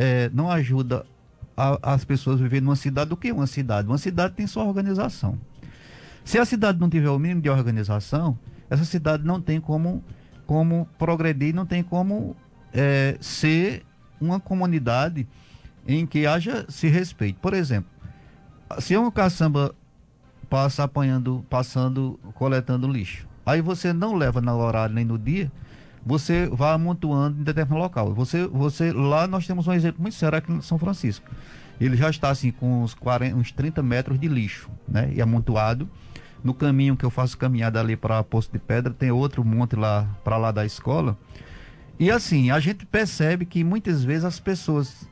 as pessoas a viver numa cidade. O que é uma cidade? Uma cidade tem sua organização. Se a cidade não tiver o mínimo de organização, essa cidade não tem como progredir, não tem como ser uma comunidade em que haja se respeito. Por exemplo, se um caçamba passa coletando lixo, aí você não leva no horário nem no dia, você vai amontoando em determinado local. Lá nós temos um exemplo muito sério aqui em São Francisco. Ele já está assim com uns 30 metros de lixo, né? E amontoado. No caminho que eu faço caminhada ali para Poço de Pedra, tem outro monte lá para lá da escola. E assim, a gente percebe que muitas vezes as pessoas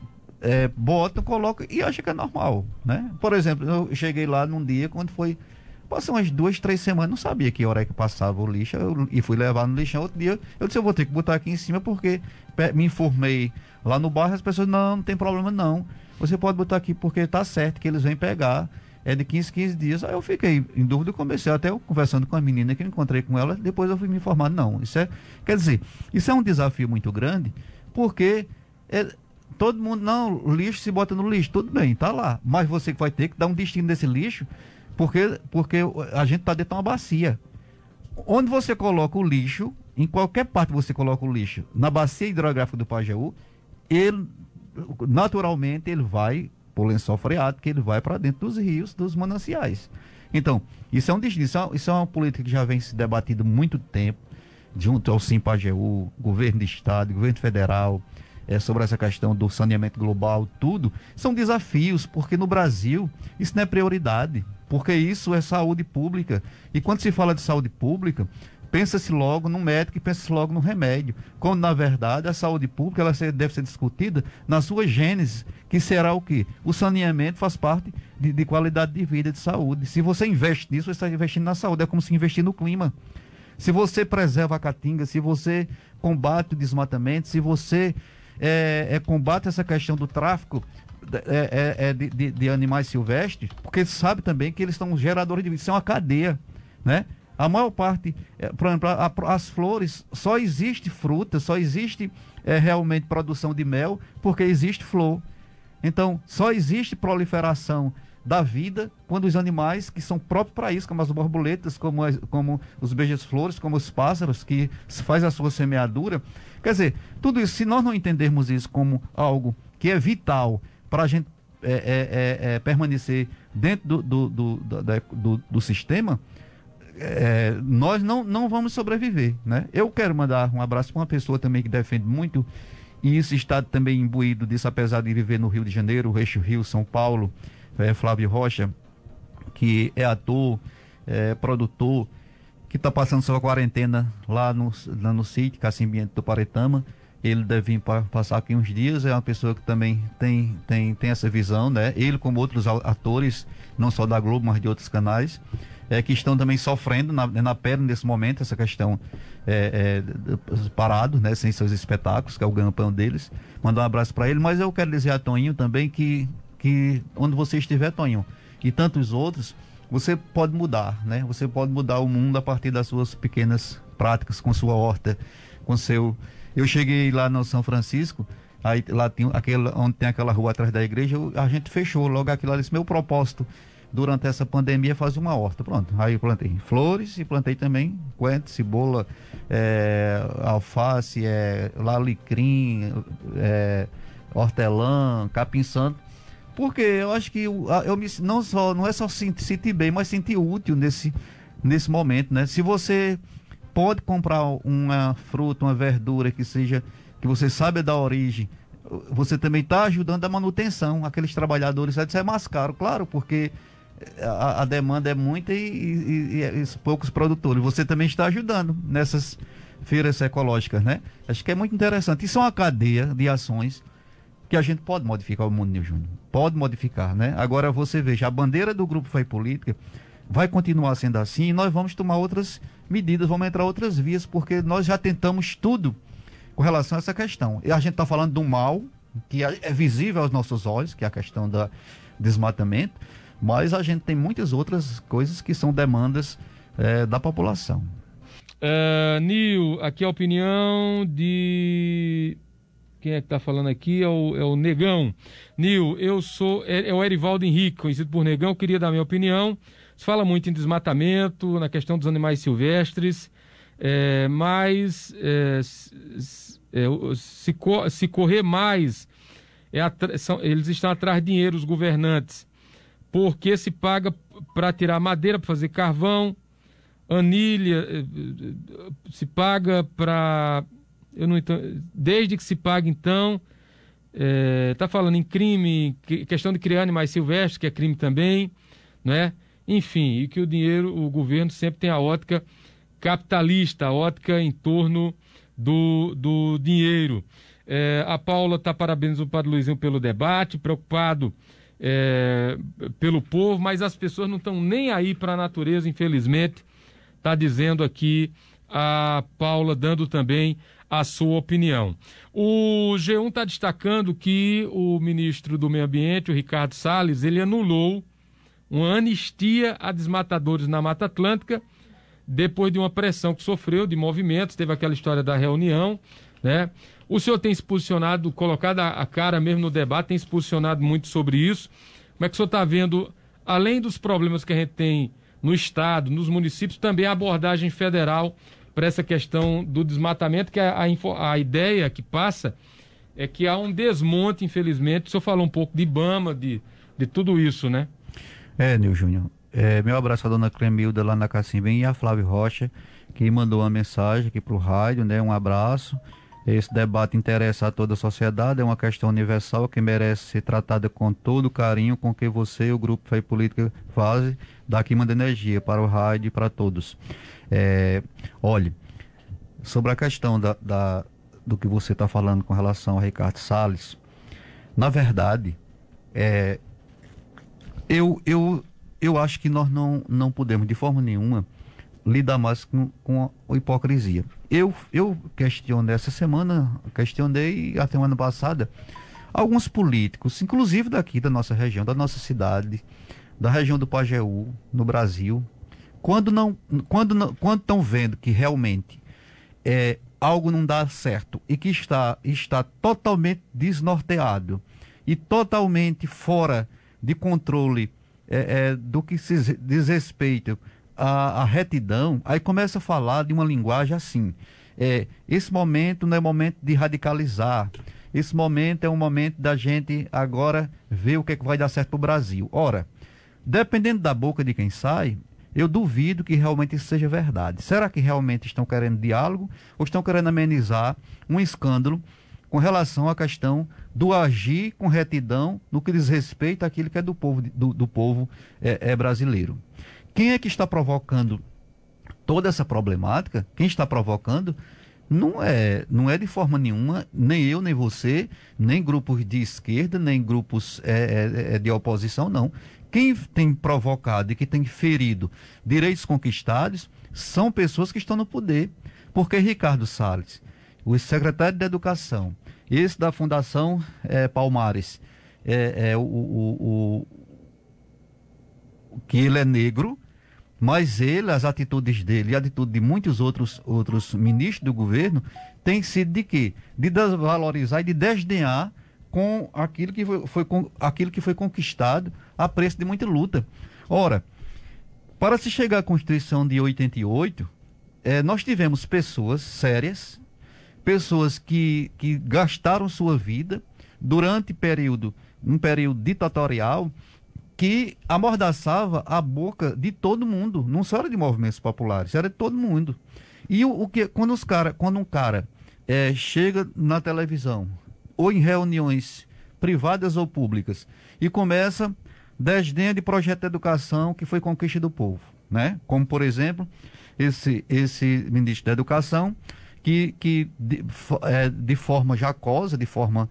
colocam e acham que é normal, né? Por exemplo, eu cheguei lá num dia quando passou umas 2, 3 semanas, não sabia que hora é que passava o lixo, e fui levar no lixão. Outro dia eu disse, eu vou ter que botar aqui em cima, porque me informei lá no bairro, as pessoas, não tem problema não, você pode botar aqui porque tá certo que eles vêm pegar, de 15 dias. Aí eu fiquei em dúvida, comecei até conversando com a menina que eu encontrei com ela, depois eu fui me informar, não, quer dizer, isso é um desafio muito grande, porque todo mundo, não, o lixo se bota no lixo, tudo bem, tá lá, mas você vai ter que dar um destino desse lixo, porque a gente está dentro de uma bacia. Onde você coloca o lixo, em qualquer parte você coloca o lixo, na bacia hidrográfica do Pajeú, ele naturalmente vai por lençol freático, ele vai para dentro dos rios, dos mananciais. Então, isso é um destino, isso é uma política que já vem se debatido há muito tempo, junto ao Sim-Pajeú, governo de estado, governo federal, sobre essa questão do saneamento global, tudo, são desafios, porque no Brasil isso não é prioridade, porque isso é saúde pública, e quando se fala de saúde pública, pensa-se logo no médico e pensa-se logo no remédio, quando na verdade a saúde pública deve ser discutida na sua gênese, que será o quê? O saneamento faz parte de qualidade de vida, de saúde. Se você investe nisso, você está investindo na saúde, é como se investir no clima. Se você preserva a caatinga, se você combate o desmatamento, se você combate essa questão do tráfico de animais silvestres, porque sabe também que eles são geradores de vida, isso é uma cadeia, né? A maior parte, por exemplo, as flores, só existe fruta, só existe realmente produção de mel, porque existe flor. Então, só existe proliferação da vida, quando os animais que são próprios para isso, como as borboletas, como os beija-flores, como os pássaros, que faz a sua semeadura. Quer dizer, tudo isso, se nós não entendermos isso como algo que é vital para a gente permanecer dentro do sistema, nós não vamos sobreviver, né? Eu quero mandar um abraço para uma pessoa também que defende muito, e isso está também imbuído disso, apesar de viver no Rio de Janeiro, o eixo Rio-São Paulo, Flávio Rocha, que é ator, produtor, que está passando sua quarentena lá no sítio Cacimbiente do Paretama. Ele deve vir passar aqui uns dias. É uma pessoa que também tem essa visão, né? Ele, como outros atores, não só da Globo, mas de outros canais, que estão também sofrendo na pele nesse momento, essa questão parado, né? Sem seus espetáculos, que é o ganha-pão deles. Mandar um abraço para ele, mas eu quero dizer a Toninho também que onde você estiver, Toninho, e tantos outros, você pode mudar, né? Você pode mudar o mundo a partir das suas pequenas práticas, com sua horta, com seu... Eu cheguei lá no São Francisco, aí lá tinha onde tem aquela rua atrás da igreja, a gente fechou logo aquilo ali. Disse, meu propósito durante essa pandemia é fazer uma horta. Pronto, aí eu plantei flores e plantei também coentro, cebola, alface, alecrim, hortelã, capim-santo. Porque eu acho que não é só sentir bem, mas sentir útil nesse momento, né? Se você pode comprar uma fruta, uma verdura que você sabe da origem, você também está ajudando a manutenção. Aqueles trabalhadores, isso é mais caro, claro, porque a demanda é muita e poucos produtores. Você também está ajudando nessas feiras ecológicas, né? Acho que é muito interessante. Isso é uma cadeia de ações que a gente pode modificar o mundo, Nil Júnior. Pode modificar, né? Agora você veja, a bandeira do Grupo Fé Política vai continuar sendo assim, e nós vamos tomar outras medidas, vamos entrar outras vias, porque nós já tentamos tudo com relação a essa questão. E a gente está falando do mal, que é visível aos nossos olhos, que é a questão do desmatamento, mas a gente tem muitas outras coisas que são demandas da população. Nil, aqui a opinião de... Quem é que está falando aqui? É o Negão. Nil, eu sou... É o Erivaldo Henrique, conhecido por Negão. Queria dar minha opinião. Se fala muito em desmatamento, na questão dos animais silvestres, mas se correr mais, eles estão atrás de dinheiro, os governantes, porque se paga para tirar madeira, para fazer carvão, anilha, se paga para... Desde que se paga, então, está falando em crime, questão de criar animais silvestres, que é crime também, né? Enfim, e que o governo sempre tem a ótica capitalista, a ótica em torno do dinheiro. A Paula está parabenizando o Padre Luizinho pelo debate, preocupado pelo povo, mas as pessoas não estão nem aí para a natureza, infelizmente. Está dizendo aqui a Paula, dando também a sua opinião. O G1 está destacando que o ministro do Meio Ambiente, o Ricardo Salles, ele anulou uma anistia a desmatadores na Mata Atlântica, depois de uma pressão que sofreu de movimentos, teve aquela história da reunião, né? O senhor tem se posicionado, colocado a cara mesmo no debate, tem se posicionado muito sobre isso. Como é que o senhor está vendo, além dos problemas que a gente tem no Estado, nos municípios, também a abordagem federal para essa questão do desmatamento, que a ideia que passa é que há um desmonte, infelizmente. O senhor falou um pouco de IBAMA, de tudo isso, né? Nil Júnior. Meu abraço à dona Clemilda lá na Cacimbim e a Flávio Rocha, que mandou uma mensagem aqui para o rádio, né? Um abraço. Esse debate interessa a toda a sociedade, é uma questão universal que merece ser tratada com todo o carinho com que você e o Grupo Fé Política fazem, daqui manda energia para o rádio e para todos. Olhe, sobre a questão do que você está falando com relação a Ricardo Salles, na verdade, eu acho que nós não podemos de forma nenhuma lidar mais com a hipocrisia. Eu questionei essa semana, questionei até o ano passado, alguns políticos, inclusive daqui da nossa região, da nossa cidade, da região do Pajeú, no Brasil, quando estão vendo que realmente algo não dá certo e que está totalmente desnorteado e totalmente fora de controle do que se diz respeito à retidão, aí começa a falar de uma linguagem assim. Esse momento não é momento de radicalizar. Esse momento é um momento da gente agora ver o que é que vai dar certo para o Brasil. Ora, dependendo da boca de quem sai, eu duvido que realmente isso seja verdade. Será que realmente estão querendo diálogo ou estão querendo amenizar um escândalo com relação à questão do agir com retidão no que diz respeito àquilo que é do povo brasileiro? Quem é que está provocando toda essa problemática? Quem está provocando não é de forma nenhuma, nem eu, nem você, nem grupos de esquerda, nem grupos de oposição, não. Quem tem provocado e que tem ferido direitos conquistados são pessoas que estão no poder. Porque Ricardo Salles, o secretário de Educação, esse da Fundação Palmares, que ele é negro, mas as atitudes dele e a atitude de muitos outros ministros do governo tem sido de quê? De desvalorizar e de desdenhar com aquilo que foi conquistado a preço de muita luta. Ora, para se chegar à Constituição de 88, nós tivemos pessoas sérias, pessoas que gastaram sua vida durante um período ditatorial, que amordaçava a boca de todo mundo, não só era de movimentos populares, era de todo mundo. E quando um cara chega na televisão ou em reuniões privadas ou públicas e começa desdenha de projeto de educação que foi conquista do povo, né? Como, por exemplo, esse ministro da Educação que de forma jacosa, de forma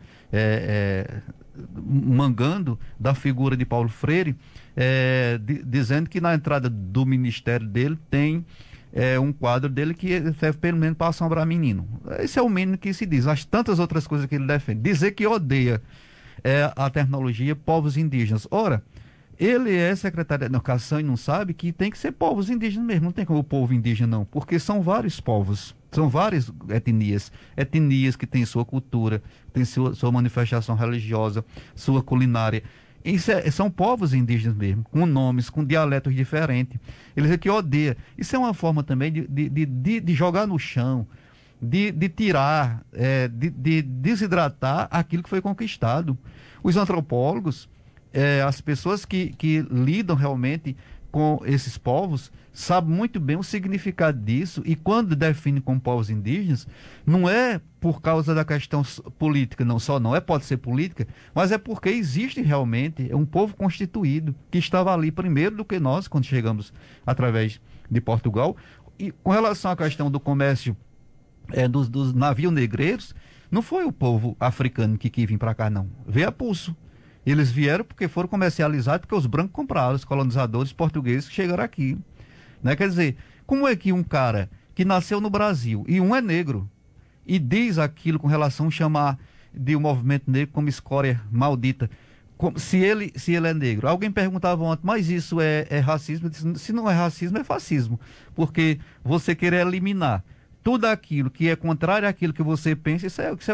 mangando da figura de Paulo Freire, dizendo que na entrada do ministério dele tem um quadro dele que serve pelo menos para assombrar menino. Esse é o mínimo que se diz. As tantas outras coisas que ele defende. Dizer que odeia a tecnologia, povos indígenas. Ora, ele é secretário de Educação e não sabe que tem que ser povos indígenas mesmo. Não tem como o povo indígena não, porque são vários povos. São várias etnias que têm sua cultura, têm sua manifestação religiosa, sua culinária. São povos indígenas mesmo, com nomes, com dialetos diferentes. Eles é que odeiam. Isso é uma forma também de jogar no chão, de tirar, de desidratar aquilo que foi conquistado. Os antropólogos, as pessoas que lidam realmente com esses povos, sabe muito bem o significado disso, e quando define como povos indígenas, não é por causa da questão política, pode ser política, mas é porque existe realmente um povo constituído, que estava ali primeiro do que nós, quando chegamos através de Portugal. E com relação à questão do comércio dos navios negreiros, não foi o povo africano que quis vir para cá, não. Veio a pulso. Eles vieram porque foram comercializados, porque os brancos compraram, os colonizadores portugueses que chegaram aqui. Né? Quer dizer, como é que um cara que nasceu no Brasil e um é negro e diz aquilo com relação a chamar de um movimento negro como escória maldita, se ele é negro? Alguém perguntava ontem, mas isso é racismo? Eu disse, se não é racismo, é fascismo. Porque você querer eliminar tudo aquilo que é contrário àquilo que você pensa,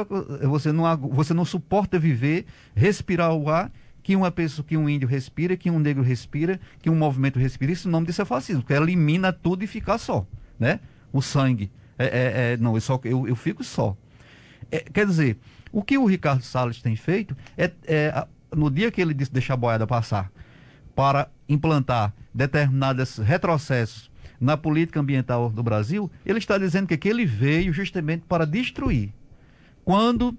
você não suporta viver, respirar o ar que uma pessoa, que um índio respira, que um negro respira, que um movimento respira. Isso, o nome disso é fascismo, porque elimina tudo e fica só, né? O sangue. Não, eu fico só. Quer dizer, o que o Ricardo Salles tem feito no dia que ele disse deixar a boiada passar para implantar determinados retrocessos na política ambiental do Brasil, ele está dizendo que ele veio justamente para destruir. Quando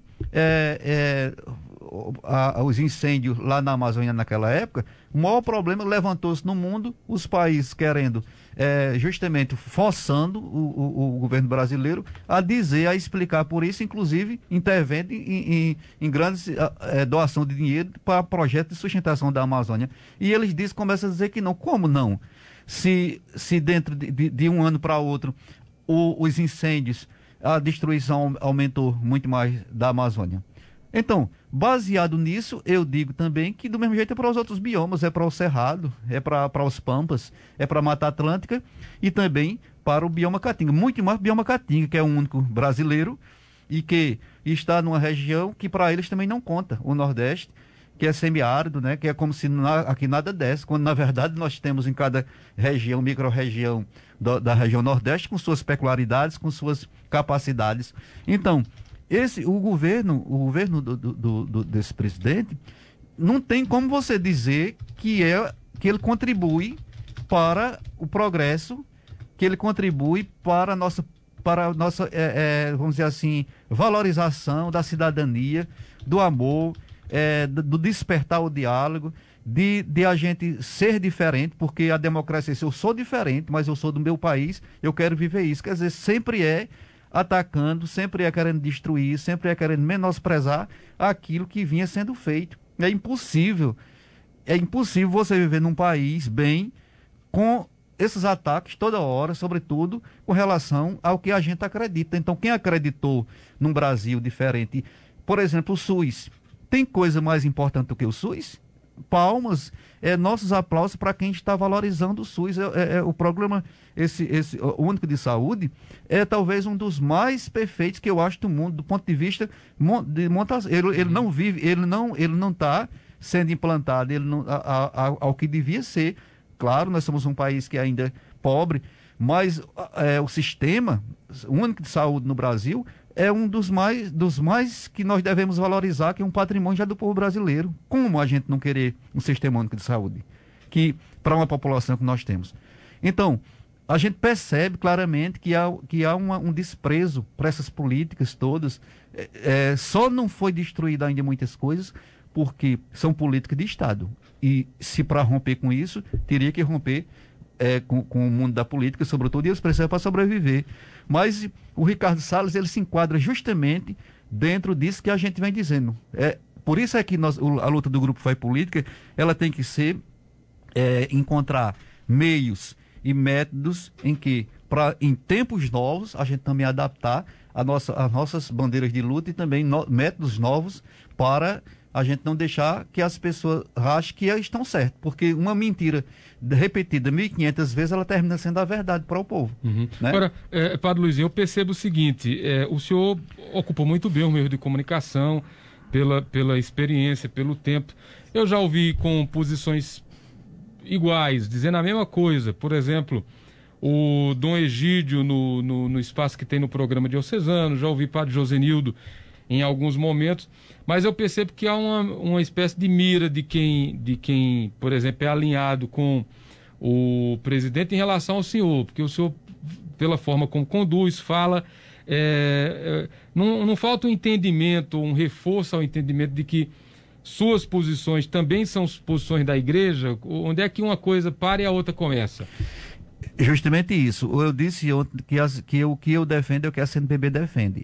os incêndios lá na Amazônia naquela época, o maior problema levantou-se no mundo, os países querendo, justamente forçando o governo brasileiro a explicar por isso, inclusive intervendo em grandes doação de dinheiro para projetos de sustentação da Amazônia. E eles começam a dizer que não. Como não? Se dentro de um ano para outro os incêndios, a destruição aumentou muito mais da Amazônia. Então, baseado nisso, eu digo também que do mesmo jeito é para os outros biomas, é para o Cerrado, é para os Pampas, é para a Mata Atlântica e também para o bioma Caatinga. Muito mais o bioma Caatinga, que é o único brasileiro e que está numa região que para eles também não conta, o Nordeste, que é semiárido, né? Que é como se aqui nada desse, quando na verdade nós temos em cada região, micro-região da região Nordeste, com suas peculiaridades, com suas capacidades. Então, o governo desse presidente, não tem como você dizer que ele contribui para o progresso, que ele contribui para a nossa vamos dizer assim, valorização da cidadania, do amor, do despertar o diálogo, de a gente ser diferente, porque a democracia, se eu sou diferente, mas eu sou do meu país, eu quero viver isso. Quer dizer, sempre é atacando, sempre é querendo destruir, sempre é querendo menosprezar aquilo que vinha sendo feito. É impossível você viver num país bem com esses ataques toda hora, sobretudo com relação ao que a gente acredita. Então, quem acreditou num Brasil diferente, por exemplo, o SUS, tem coisa mais importante do que o SUS? Palmas, nossos aplausos para quem está valorizando o SUS. O programa o Único de Saúde é talvez um dos mais perfeitos que eu acho do mundo, do ponto de vista de montação. Ele não vive, ele não está sendo implantado ao que devia ser. Claro, nós somos um país que ainda é pobre, mas o sistema único de saúde no Brasil é um dos mais que nós devemos valorizar, que é um patrimônio já do povo brasileiro. Como a gente não querer um sistema único de saúde que para uma população que nós temos? Então, a gente percebe claramente que há um desprezo para essas políticas todas. Só não foi destruída ainda muitas coisas porque são políticas de Estado. E se para romper com isso, teria que romper com o mundo da política, sobretudo, e eles precisam para sobreviver. Mas o Ricardo Salles, ele se enquadra justamente dentro disso que a gente vem dizendo. Por isso é que a luta do Grupo Fé Política, ela tem que ser encontrar meios e métodos em que, em tempos novos, a gente também adaptar as nossas bandeiras de luta e também métodos novos para a gente não deixar que as pessoas achem que estão certas, porque uma mentira repetida 1.500 vezes, ela termina sendo a verdade para o povo. Uhum. Né? Agora, Padre Luizinho, eu percebo o seguinte, o senhor ocupou muito bem o meio de comunicação, pela experiência, pelo tempo. Eu já ouvi com posições iguais, dizendo a mesma coisa. Por exemplo, o Dom Egídio no espaço que tem no programa diocesano, já ouvi Padre Josenildo em alguns momentos, mas eu percebo que há uma espécie de mira de quem, por exemplo, é alinhado com o presidente em relação ao senhor, porque o senhor, pela forma como conduz, fala, não falta um entendimento, um reforço ao entendimento de que suas posições também são posições da igreja. Onde é que uma coisa para e a outra começa? Justamente isso. Eu disse ontem que o que eu defendo é o que a CNBB defende.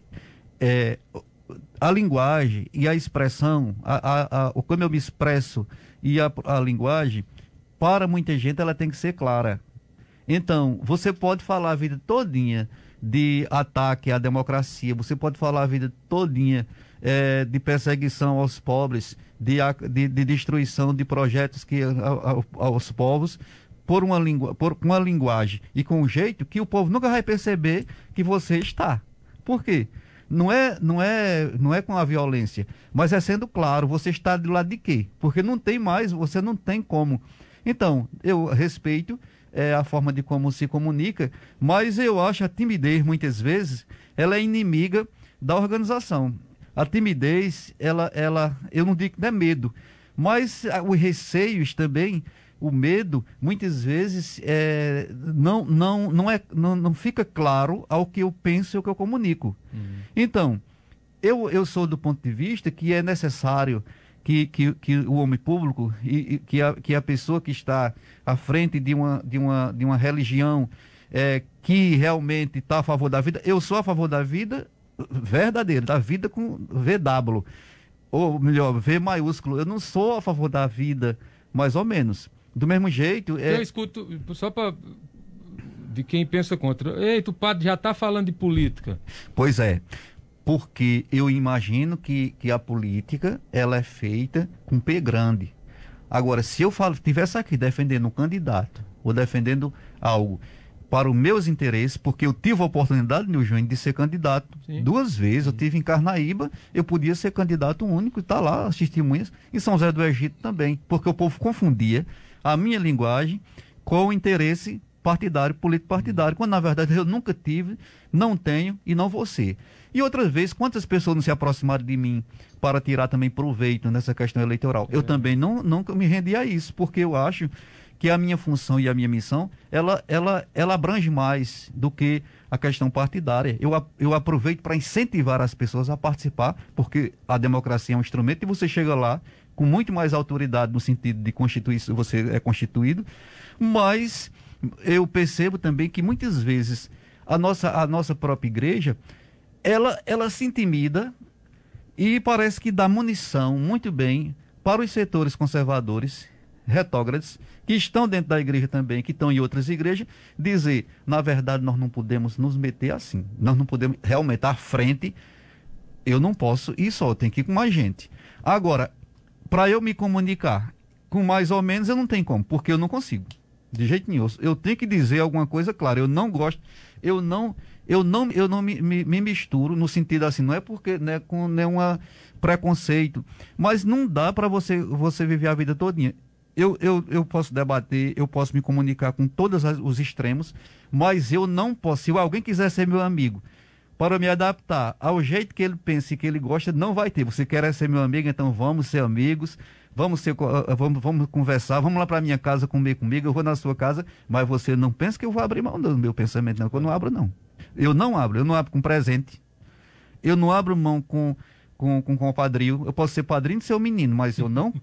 A linguagem e a expressão, como eu me expresso e a linguagem, para muita gente ela tem que ser clara. Então, você pode falar a vida todinha de ataque à democracia, você pode falar a vida todinha de perseguição aos pobres, de destruição de projetos aos povos, por uma linguagem e com um jeito que o povo nunca vai perceber que você está. Por quê? Não é com a violência, mas é sendo claro, você está do lado de quê? Porque não tem mais, você não tem como. Então, eu respeito a forma de como se comunica, mas eu acho a timidez, muitas vezes, ela é inimiga da organização. A timidez, eu não digo que não é medo, mas os receios também, o medo, muitas vezes, não fica claro ao que eu penso e ao que eu comunico. Uhum. Então, eu sou do ponto de vista que é necessário que o homem público e que a pessoa que está à frente de uma religião que realmente está a favor da vida, eu sou a favor da vida verdadeira, da vida com VW, ou melhor, V maiúsculo. Eu não sou a favor da vida, mais ou menos. Do mesmo jeito... Eu escuto, só de quem pensa contra. Eita, o padre já está falando de política. Pois é, porque eu imagino que a política, ela é feita com P grande. Agora, se eu estivesse aqui defendendo um candidato, ou defendendo algo para os meus interesses, porque eu tive a oportunidade, Nil Júnior, de ser candidato 2 vezes. Eu tive em Carnaíba, eu podia ser candidato único, e está lá as testemunhas, em São José do Egito também, porque o povo confundia a minha linguagem com o interesse partidário, político partidário, quando na verdade eu nunca tive, não tenho e não vou ser. E outras vezes, quantas pessoas não se aproximaram de mim para tirar também proveito nessa questão eleitoral? Eu também nunca me rendi a isso, porque eu acho que a minha função e a minha missão, ela abrange mais do que a questão partidária. Eu aproveito para incentivar as pessoas a participar, porque a democracia é um instrumento e você chega lá com muito mais autoridade no sentido de constituir, você é constituído, mas eu percebo também que muitas vezes a nossa própria igreja, ela se intimida e parece que dá munição muito bem para os setores conservadores, retógrados, que estão dentro da igreja também, que estão em outras igrejas, dizer, na verdade, nós não podemos nos meter assim, nós não podemos realmente à frente, eu não posso ir só, eu tenho que ir com mais gente. Agora, para eu me comunicar com mais ou menos, eu não tenho como, porque eu não consigo, de jeito nenhum. Eu tenho que dizer alguma coisa clara, eu não gosto, eu não me misturo no sentido assim, não é porque, né, com nenhum preconceito, mas não dá para você viver a vida todinha. Eu posso debater, eu posso me comunicar com todos os extremos, mas eu não posso. Se alguém quiser ser meu amigo, para me adaptar ao jeito que ele pensa e que ele gosta, não vai ter. Você quer ser meu amigo, então vamos ser amigos, vamos conversar, vamos lá para minha casa comer comigo, eu vou na sua casa, mas você não pensa que eu vou abrir mão do meu pensamento, não, que eu não abro, não. Eu não abro com presente, eu não abro mão com padrinho. Eu posso ser padrinho de seu menino, mas eu não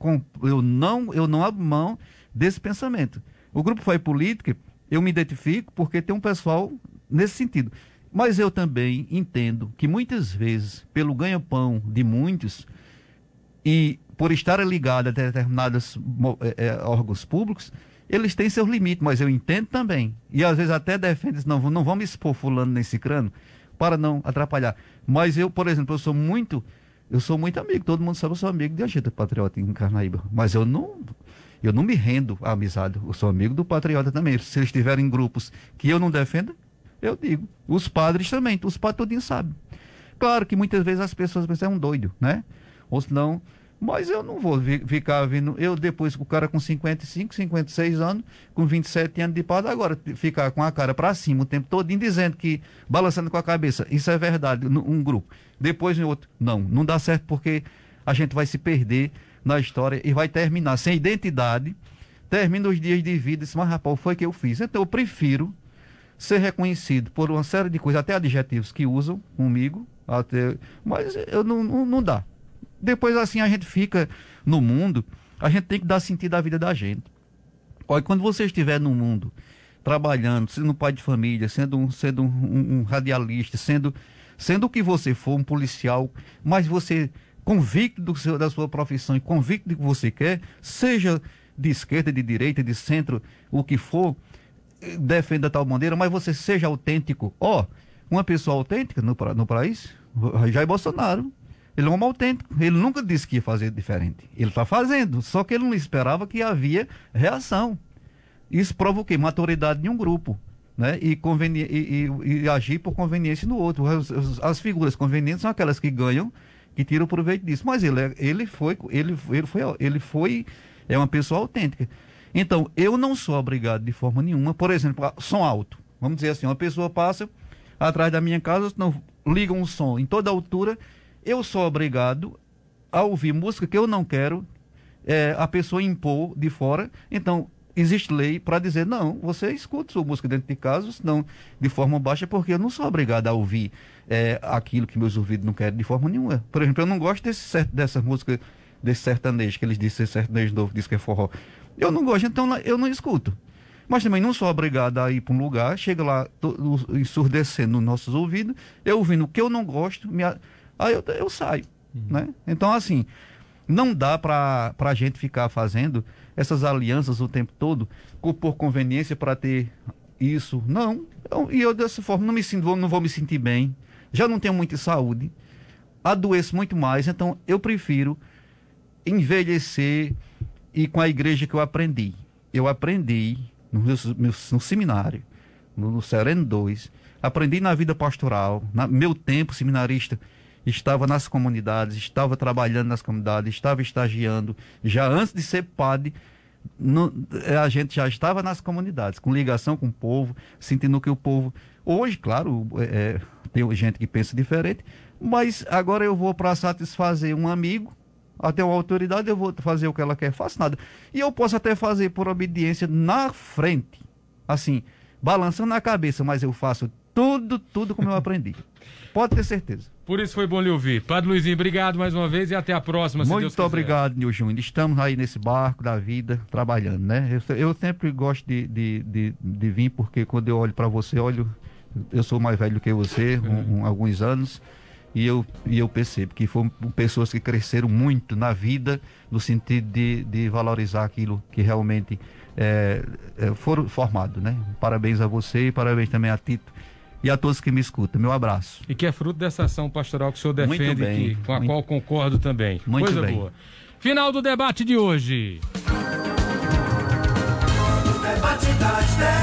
abro mão desse pensamento. O Grupo Fé e Política, eu me identifico porque tem um pessoal nesse sentido. Mas eu também entendo que muitas vezes, pelo ganha-pão de muitos, e por estar ligado a determinados órgãos públicos, eles têm seus limites, mas eu entendo também. E às vezes até defendem, não vamos expor fulano nem cicrano, para não atrapalhar. Mas eu, por exemplo, eu sou muito amigo, todo mundo sabe, eu sou amigo de Agenda Patriota em Carnaíba, mas eu não me rendo à amizade, eu sou amigo do Patriota também. Se eles estiverem em grupos que eu não defendo, eu digo. Os padres também, os padres todinhos sabem. Claro que muitas vezes as pessoas pensam, é um doido, né? Ou senão, mas eu não vou ficar vindo, eu depois com o cara com 55, 56 anos, com 27 anos de padre, agora ficar com a cara para cima o tempo todinho dizendo que, balançando com a cabeça, isso é verdade, um grupo. Depois em outro, não dá certo porque a gente vai se perder na história e vai terminar sem identidade, termina os dias de vida e diz, mas rapaz, foi que eu fiz. Então eu prefiro ser reconhecido por uma série de coisas, até adjetivos que usam comigo, mas eu não dá. Depois assim a gente fica no mundo, a gente tem que dar sentido à vida da gente. Olha, quando você estiver no mundo, trabalhando, sendo pai de família, sendo um radialista, sendo o que você for, um policial, mas você convicto da sua profissão e convicto do que você quer, seja de esquerda, de direita, de centro, o que for, defenda tal bandeira, mas você seja autêntico. Uma pessoa autêntica no país, Jair Bolsonaro, ele é um homem autêntico, ele nunca disse que ia fazer diferente. Ele está fazendo, só que ele não esperava que havia reação. Isso prova o quê? Maturidade de um grupo, né? E agir por conveniência no outro. As figuras convenientes são aquelas que ganham, que tiram proveito disso. Mas ele é uma pessoa autêntica. Então, eu não sou obrigado de forma nenhuma, por exemplo, som alto. Vamos dizer assim, uma pessoa passa atrás da minha casa, não liga um som em toda altura, eu sou obrigado a ouvir música que eu não quero, a pessoa impor de fora. Então, existe lei para dizer, não, você escuta sua música dentro de casa, não de forma baixa, porque eu não sou obrigado a ouvir aquilo que meus ouvidos não querem de forma nenhuma. Por exemplo, eu não gosto dessa música, desse sertanejo, que eles dizem sertanejo novo, diz que é forró. Eu não gosto, então eu não escuto. Mas também não sou obrigado a ir para um lugar, chega lá ensurdecendo nos nossos ouvidos, eu ouvindo o que eu não gosto, aí eu saio, né? Então, assim, não dá para a gente ficar fazendo essas alianças o tempo todo por conveniência para ter isso. Não. E eu dessa forma não vou me sentir bem. Já não tenho muita saúde. Adoeço muito mais. Então, eu prefiro envelhecer e com a igreja que eu aprendi. Eu aprendi no seminário, no Sereno 2, aprendi na vida pastoral, meu tempo seminarista, estava nas comunidades, estava trabalhando nas comunidades, estava estagiando, já antes de ser padre, a gente já estava nas comunidades, com ligação com o povo, sentindo que o povo... Hoje, claro, tem gente que pensa diferente, mas agora eu vou para satisfazer um amigo, até uma autoridade, eu vou fazer o que ela quer, faço nada. E eu posso até fazer por obediência na frente, assim, balançando a cabeça, mas eu faço tudo como eu aprendi. Pode ter certeza. Por isso foi bom lhe ouvir. Padre Luizinho, obrigado mais uma vez e até a próxima, se Deus quiser. Muito obrigado, Nil Júnior. Estamos aí nesse barco da vida, trabalhando, né? Eu sempre gosto de vir, porque quando eu olho para você, eu sou mais velho que você, alguns anos, e eu percebo que foram pessoas que cresceram muito na vida, no sentido de valorizar aquilo que realmente foram formados, né? Parabéns a você e parabéns também a Tito e a todos que me escutam. Meu abraço. E que é fruto dessa ação pastoral que o senhor defende aqui, com a qual concordo também. Muito Coisa bem. boa. Final do debate de hoje. O debate das 10.